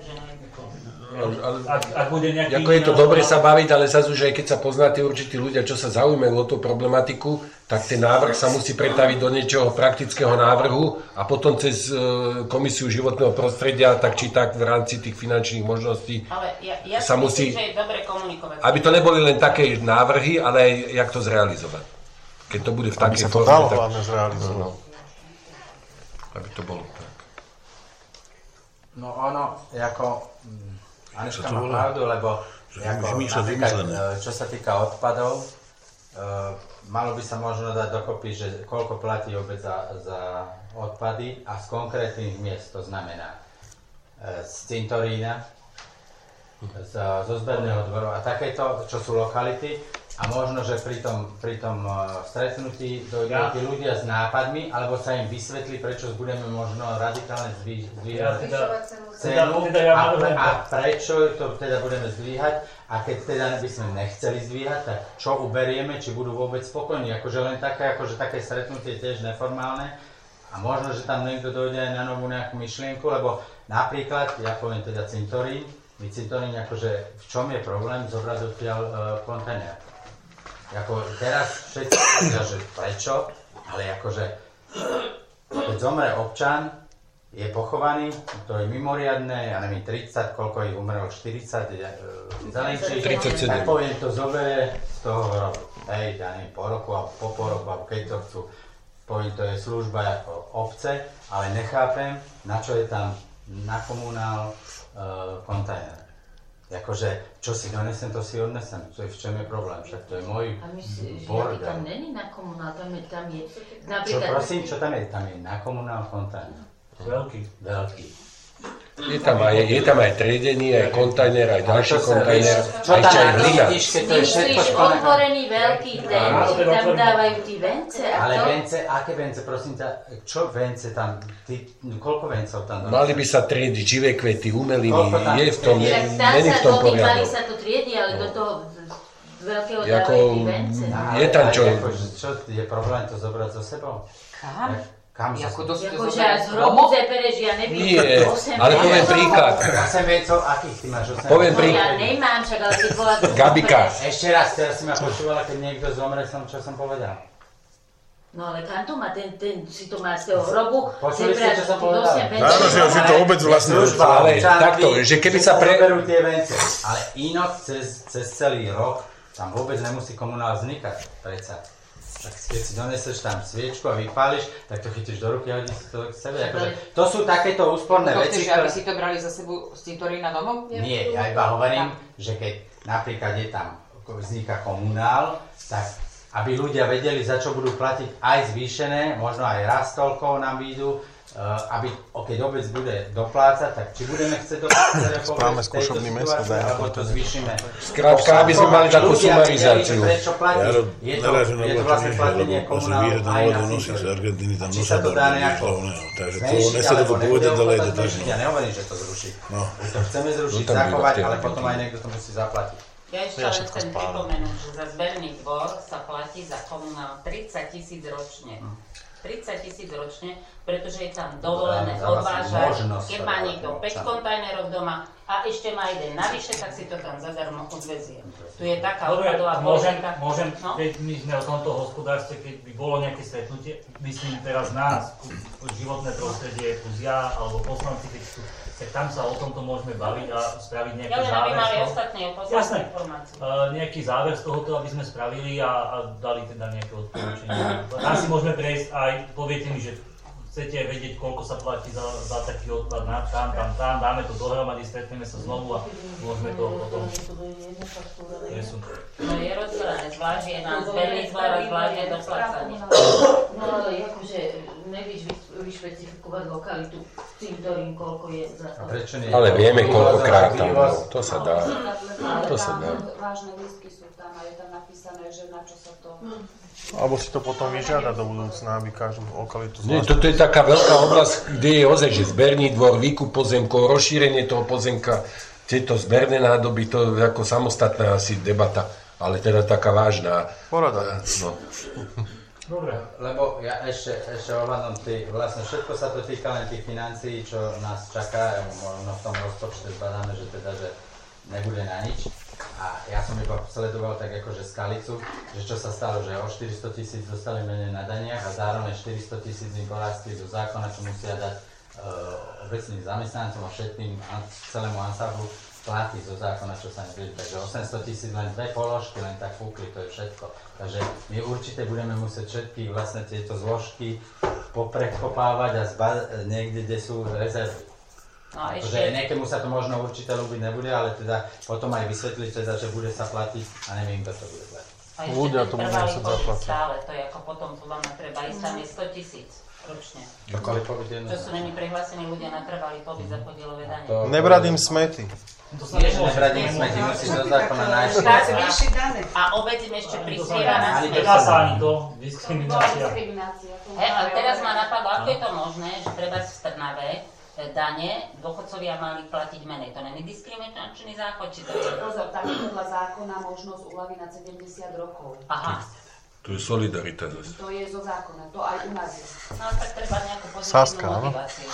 Ak bude nejaký... Ako je to dobre sa baviť, ale zase už aj keď sa poznáte určití ľudia, čo sa zaujímajú o tú problematiku, tak ten návrh sa musí pretaviť do niečoho praktického návrhu a potom cez Komisiu životného prostredia, tak či tak v rámci tých finančných možností sa musí... Že je dobre komunikovať. Aby to neboli len také návrhy, ale aj jak to zrealizovať. Keď to bude v takej forme, tak... Aby sa to dalo hlavne zrealizovať. Aby to bolo tak. No ono, ako... Anička má pravdu, lebo čo sa týka odpadov, malo by sa možno dať dokopy, že koľko platí obec za odpady a z konkrétnych miest, to znamená z cintorína, zo zberného dvoru a takéto, čo sú lokality. A možno, že pri tom stretnutí dojdú tí ľudia s nápadmi, alebo sa im vysvetlí, prečo budeme možno radikálne zdvíhať cenu a prečo to teda budeme zdvíhať. A keď teda by sme nechceli zdvíhať, tak čo uberieme, či budú vôbec spokojní. Akože len také stretnutie tiež neformálne. A možno, že tam niekto dojde aj na novú nejakú myšlienku, lebo napríklad, ja poviem teda cintorín, akože v čom je problém zobrať odtiaľ kontajner. Ako teraz všetci povedia, že prečo, ale akože keď zomre občan, je pochovaný, to je mimoriadne, ja neviem, 30, koľko ich umrelo, 40, zelenčík, tak poviem, to zoberie z toho hrobu. Hej, ja neviem, po roku, alebo po pol roku, alebo keď to chcú, poviem, to je služba ako obce, ale nechápem, na čo je tam na komunál kontajner. Akože, čo si donesem, to si odnesem. To je v čom je problém, však to je môj bordel. Tam není na komunál, tam je napríklad... Čo prosím, čo tam je? Tam je na komunál kontajner. Veľký. Je tam aj triedenie, aj kontajner, aj ďalší kontajner, aj aj hlina. Myslíš otvorený veľký ten, tam dávajú tí vence? Ale vence, aké vence, prosím ťa, čo vence tam, koľko vencov tam? Mali by sa triediť živé kvety, umeliny, je v tom, není v tom poriadok. Mali sa to triediť, ale do toho veľkého dávajú tí vence. Je tam čo? Čo je problém to zobrať so sebou? Kam? Akože z hrobu zebereš, ja neviem. Nie, ale poviem príklad. 8 vencov, akých ty máš 8 vencov? Poviem príklad. Ja nemám, čak, ale keď bola... Gabika. Ešte raz, teraz si ma počúvala, keď niekto zomre, čo som povedal. No ale kam to má, ten si to má z toho hrobu, počuli ste, čo som povedal? Áno, že to obec vlastne ale takto, že keby sa preberú tie vence, ale inok cez celý rok tam vôbec nemusí komunál vznikať, predsa. Keď si doneseš tam sviečku a vypáliš, tak to chytíš do ruky a hodíš to k sebe. To sú takéto úsporné veci. Chceš, aby si to brali za sebou z cintorína domov? Nie, ja iba hovorím, že keď napríklad je tam vzniká komunál, tak aby ľudia vedeli, za čo budú platiť aj zvýšené, možno aj raz toľko nám výjdu, aby keď obec bude doplácať, tak či budeme chcieť doplácať správame skúšobný mesiac, alebo to zvýšime. Skrátka, aby sme mali takú sumarizáciu. Prečo platí? Je to vlastne platenie komunálu aj na cintorín. Či sa to dá nejako zmenšiť, alebo nebude ochotať zrušiť. Ja nehovorím, že to zrušiť. My to chceme zrušiť, zachovať, ale potom aj niekto to musí zaplatiť. Ja ešte len chcem pripomenúť, že za zberný dvor sa platí za komunál 30 000 ročne. 30 000 ročne, pretože je tam dovolené odvážať, keď má niekto 5 kontajnerov doma a ešte má jeden navyše, tak si to tam zadarmo odvezie. Tu je taká odpadová položka. Môžem, keď my sme o tomto hospodárstve, keď by bolo nejaké stretnutie, myslím teraz nás, životné prostredie, plus ja, alebo poslanci, keď sú, tak tam sa o tomto môžeme baviť a spraviť nejaký záver. Ja len aby mali ostatní oposlať informácie. Nejaký záver z tohoto, aby sme spravili a dali teda nejaké odporúčania. Tam si môžeme prejsť aj, poviete mi, že chcete vedieť, koľko sa platí za taký odpad tam, dáme to dohromady, stretneme sa znovu a môžeme to potom presunúť. No je rozdelené, zvlášť je na zberný dvor a zvlášť je doplácanie. No ale akože nevíš vyšpecifikovať lokalitu, cintorín, koľko je za to. Ale vieme, koľkokrát tam bolo, to sa dá. To sa dá. Vážne lístky sú tam a je tam napísané, že na čo sa to... Alebo si to potom vyžiada do budúcna, aby každú lokalitu zvlášť. Toto je taká veľká oblasť, kde je ozaj, že zberný dvor, výkup pozemkov, rozšírenie toho pozemka, tieto zberné nádoby, to je ako samostatná asi debata, ale teda taká vážna. Porada. No. Dobre. Lebo ja ešte ohľadom vlastne všetko sa to týka len tých financií, čo nás čaká, možno v tom rozpočte zbadáme, že teda, že nebude na nič. A ja som iba sledoval tak akože skalicu, že čo sa stalo, že o 400 000 dostali menej na daniach a zároveň 400 000 im porastli do zákona, čo musia dať obecným zamestnancom a všetkým celému ansamblu platy zo zákona, čo sa nebude. Takže 800 000 len dve položky, len tak fúkli, to je všetko. Takže my určite budeme musieť všetky vlastne tieto zložky poprekopávať a niekde, kde sú rezervy. No, že niekému sa to možno určite ľúbiť nebude, ale teda potom aj vysvetliť teda, že bude sa platiť a neviem, kto to bude platiť. A ešte ten trvalý pobyt stále, to je ako potom podľa mňa treba ísť, tam je 100 000 ročne. Čo sú není prihlásení ľudia na trvalý pobyt za podielové dane. Nebrať im smety. Nebrať im smety, musíš do zákona nájsť. A obec im ešte prispieva na smety. Nedá sa ani to, diskriminácia. Ale teraz ma napadlo, ako je to možné, že treba v Trnave dane dôchodcovia mali platiť menej. To není diskriminačný záchod, či to je? Pozor, tam je podľa zákona možnosť úľavy na 70 rokov. Aha. To je solidarita zase. To je zo zákona, to aj u nás je. No tak treba nejakú pozitívnu motiváciu.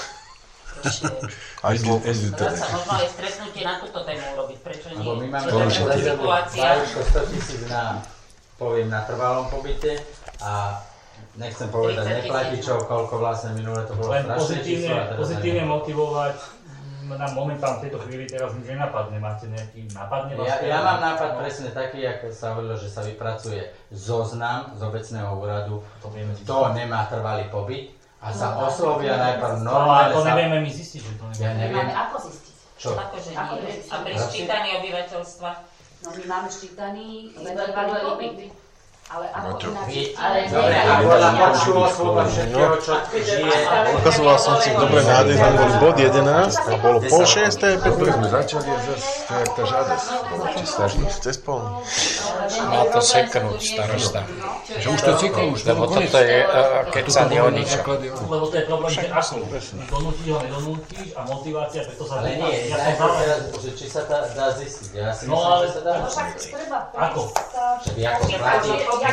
Aj teraz sa možno aj stretnutie na túto tému urobiť. Prečo nie? Lebo my máme situácia 100 000 na trvalom pobyte a nechcem povedať neplatičov, koľko vlastne minule to bolo strašné číslo. Pozitívne motivovať, nám momentálne v tejto chvíli teraz nič nenapadne. Máte nejaký nápad? Ja mám nápad presne taký, ako sa hovorilo, že sa vypracuje zoznam z obecného úradu, kto nemá trvalý pobyt a sa oslovia najprv normálne. No ale to nevieme my zistiť, že to nevieme. Ja neviem. Ako zistiť? Čo? Akože nie. A pri ščítaní obyvateľstva? No my máme ščítaný trvalý pobyt. Ale ako ináč? Dobre, a podľa počtu osôb a všetkého, čo žije... Ukazoval som si dobre nádej, tam bol bod 11 a bolo 5:30. To sme začali a zase to je tá žiadosť. Cez pol. Má to seknúť starosta. Že už to cyklo, už to lebo toto je, keď sa nie o ničom. Lebo to je problém, že ako donútiť ho, nedonútiš a motivácia, preto sa... Ale nie, najprv teraz, že či sa dá zistiť. Ja si myslím, že sa dá. Ako? Že ako platí.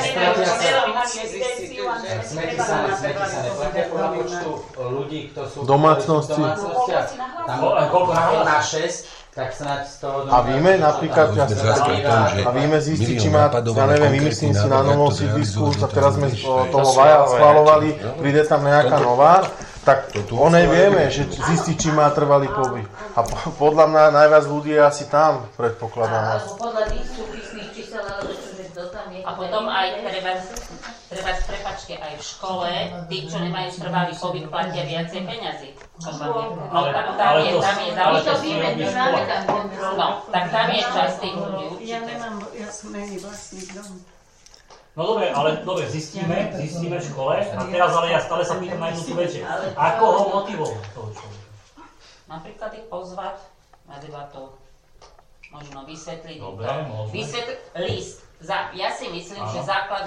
Smeti sa neplatia podľa počtu ľudí, kto sú v domácnostiach. Tam na 6, tak snáď z toho... A víme napríklad, a víme zistiť, či má, ja neviem, vymyslím si na novom sídlisku, a teraz sme toho Vaja schvalovali, príde tam nejaká nová, tak o nej vieme, že zistiť, či má trvalý pobyt. A podľa mňa najviac ľudí je asi tam, predpokladám. Alebo podľa tých súpisných čísel, alebo čože kto tam je. A potom aj treba treba prepáčte, aj v škole, tí, čo nemajú trvalý pobyt, platia viacej peňazí. No, tak tam je záležitosť. No, tak tam je časť tých ľudí určite. Ja som není vlastník domu. No dobre, ale zistíme v škole a teraz ale ja stále sa pýtam na jednu tú večer. Ako ho motivovať toho človeka? Napríklad ich pozvať na debatu, možno vysvetliť dobre, list. Ja si myslím, že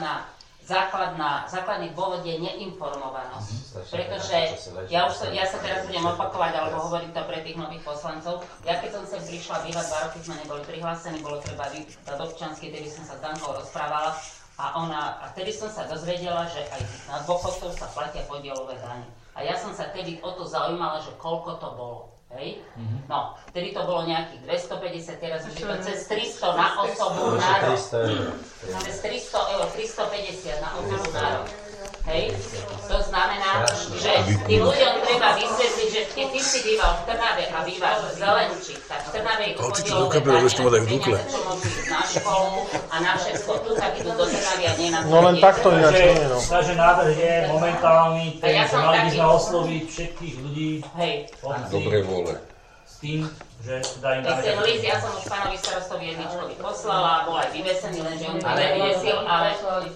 základný dôvod je neinformovanosť. Pretože ja sa teraz budem opakovať, alebo hovoriť to pre tých nových poslancov. Ja keď som sem prišla bývať 2 roky, sme neboli prihlásení, bolo treba dať občiansky, tedy som sa s Dankou rozprávala. A vtedy som sa dozvedela, že aj na dôchodcov sa platia podielové dane. A ja som sa tedy o to zaujímala, že koľko to bolo. Hej? No, vtedy to bolo nejakých 250, teraz už je to cez 300 na osobu na rok. Cez 300 eur, 350 na osobu na rok. Hej? To znamená, že tým ľuďom treba vysvetliť, že keď ty si býval v Trnave a bývaš v Zelenči, tak v Trnave idú podielové dane, peniaze, čo môžu ísť na školu a na všetko tu, tak idú do Trnavy a nie na no len takto ináč nie, no. Takže návrh je momentálny, že mali by sme osloviť všetkých ľudí dobrej vôle. S tým, že teda im dáme... list, ja som už pánovi starostovi jedničkovi poslala, bol aj vyvesený, lenže on to nevyvesil, ale...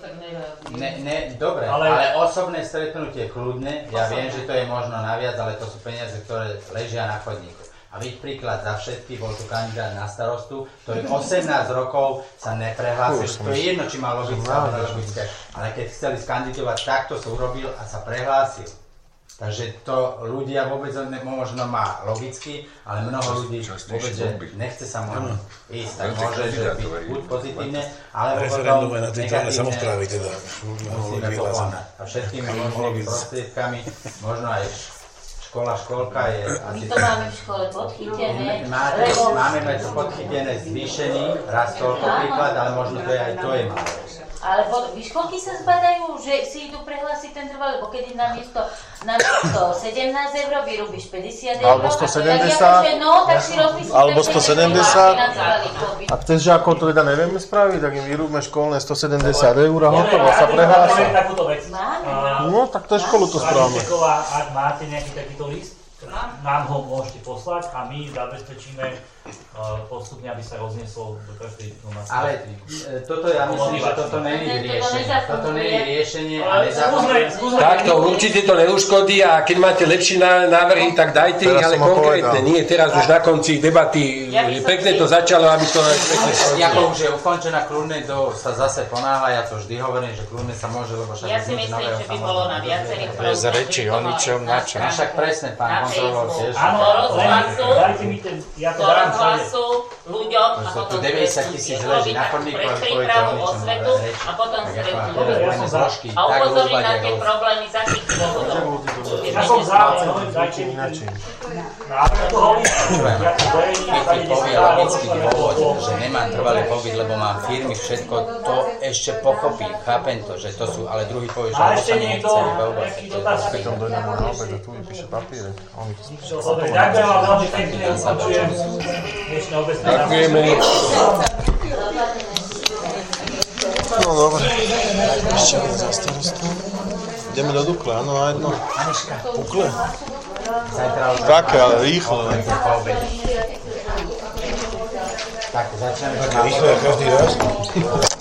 Dobre, ale osobné stretnutie kľudne, ja viem, že to je možno naviac, ale to sú peniaze, ktoré ležia na chodníku. A byť príklad za všetky, bol tu kandidát na starostu, ktorý 18 rokov sa neprehlásil. To je jedno, či má logické alebo nelogické, ale keď chceli skandidovať, takto sa urobil a sa prehlásil. Takže to ľudia vôbec možno má logicky, ale mnoho ľudí vôbec, že nechce sa možno ísť, tak môže byť buď pozitívne, alebo potom negatívne musíme pokonať. A všetkými možnými prostriedkami, možno aj školka je... My to máme v škole podchytené. Máme to podchytené zvýšený, raz toľko príklad, ale možno to je aj to je malo. Ale výškolky sa zbadajú, že si idú prehlásiť ten trvalý, lebo keď namiesto 17 eur vyrobíš 50 eur. Alebo 170. Tak si rozmyslíš. Alebo 170. A cez žiakov to teda nevieme spraviť, tak im vyrúbme školné 170 eur a hotovo sa prehlásia. No, tak to je školu to správame. Ak máte nejaký takýto list, nám ho môžete poslať a my zabezpečíme postupne, aby sa rozniesol do každej domácnosti. Ale toto ja myslím, že toto není riešenie. Toto není riešenie a nezapomínajte. Takto určite to neuškodí a keď máte lepšie návrhy, tak dajte ich, ale konkrétne. Nie teraz už na konci debaty. Pekne to začalo, aby to pekne skončilo. Ako už je ukončená, kľudne sa zase ponáhľa, ja to vždy hovorím, že kľudne sa môže, lebo však... Ja si myslím, že by bolo na viacerých bez reči o ničom, na čom. Však presne, pán kontrolor tiež. Áno, dajte mi ten, ja to dám hlasu ľuďom a potom 90 000 leží na chodníku a prípravu osvetu a potom stretnúť. A upozorniť na tie problémy za tých dôvodov. Ja som zároveň, dajte mi ten keď povie logický dôvod, že nemám trvalý pobyt, lebo mám firmy, všetko to ešte pochopím, chápem to, že to sú, ale druhý povie, že alebo sa mi nechce vybalovať. Potom dojde môj nápad a tu vypíše papíre. Ďakujem vám veľmi pekne, ukončujem dnešné obecné Ďakujeme. No dobre, ešte len za starostu. Ideme do Dukle, áno, na jedno. Dukle? Také, ale rýchlo. Tak, začneme. Také rýchle, každý raz.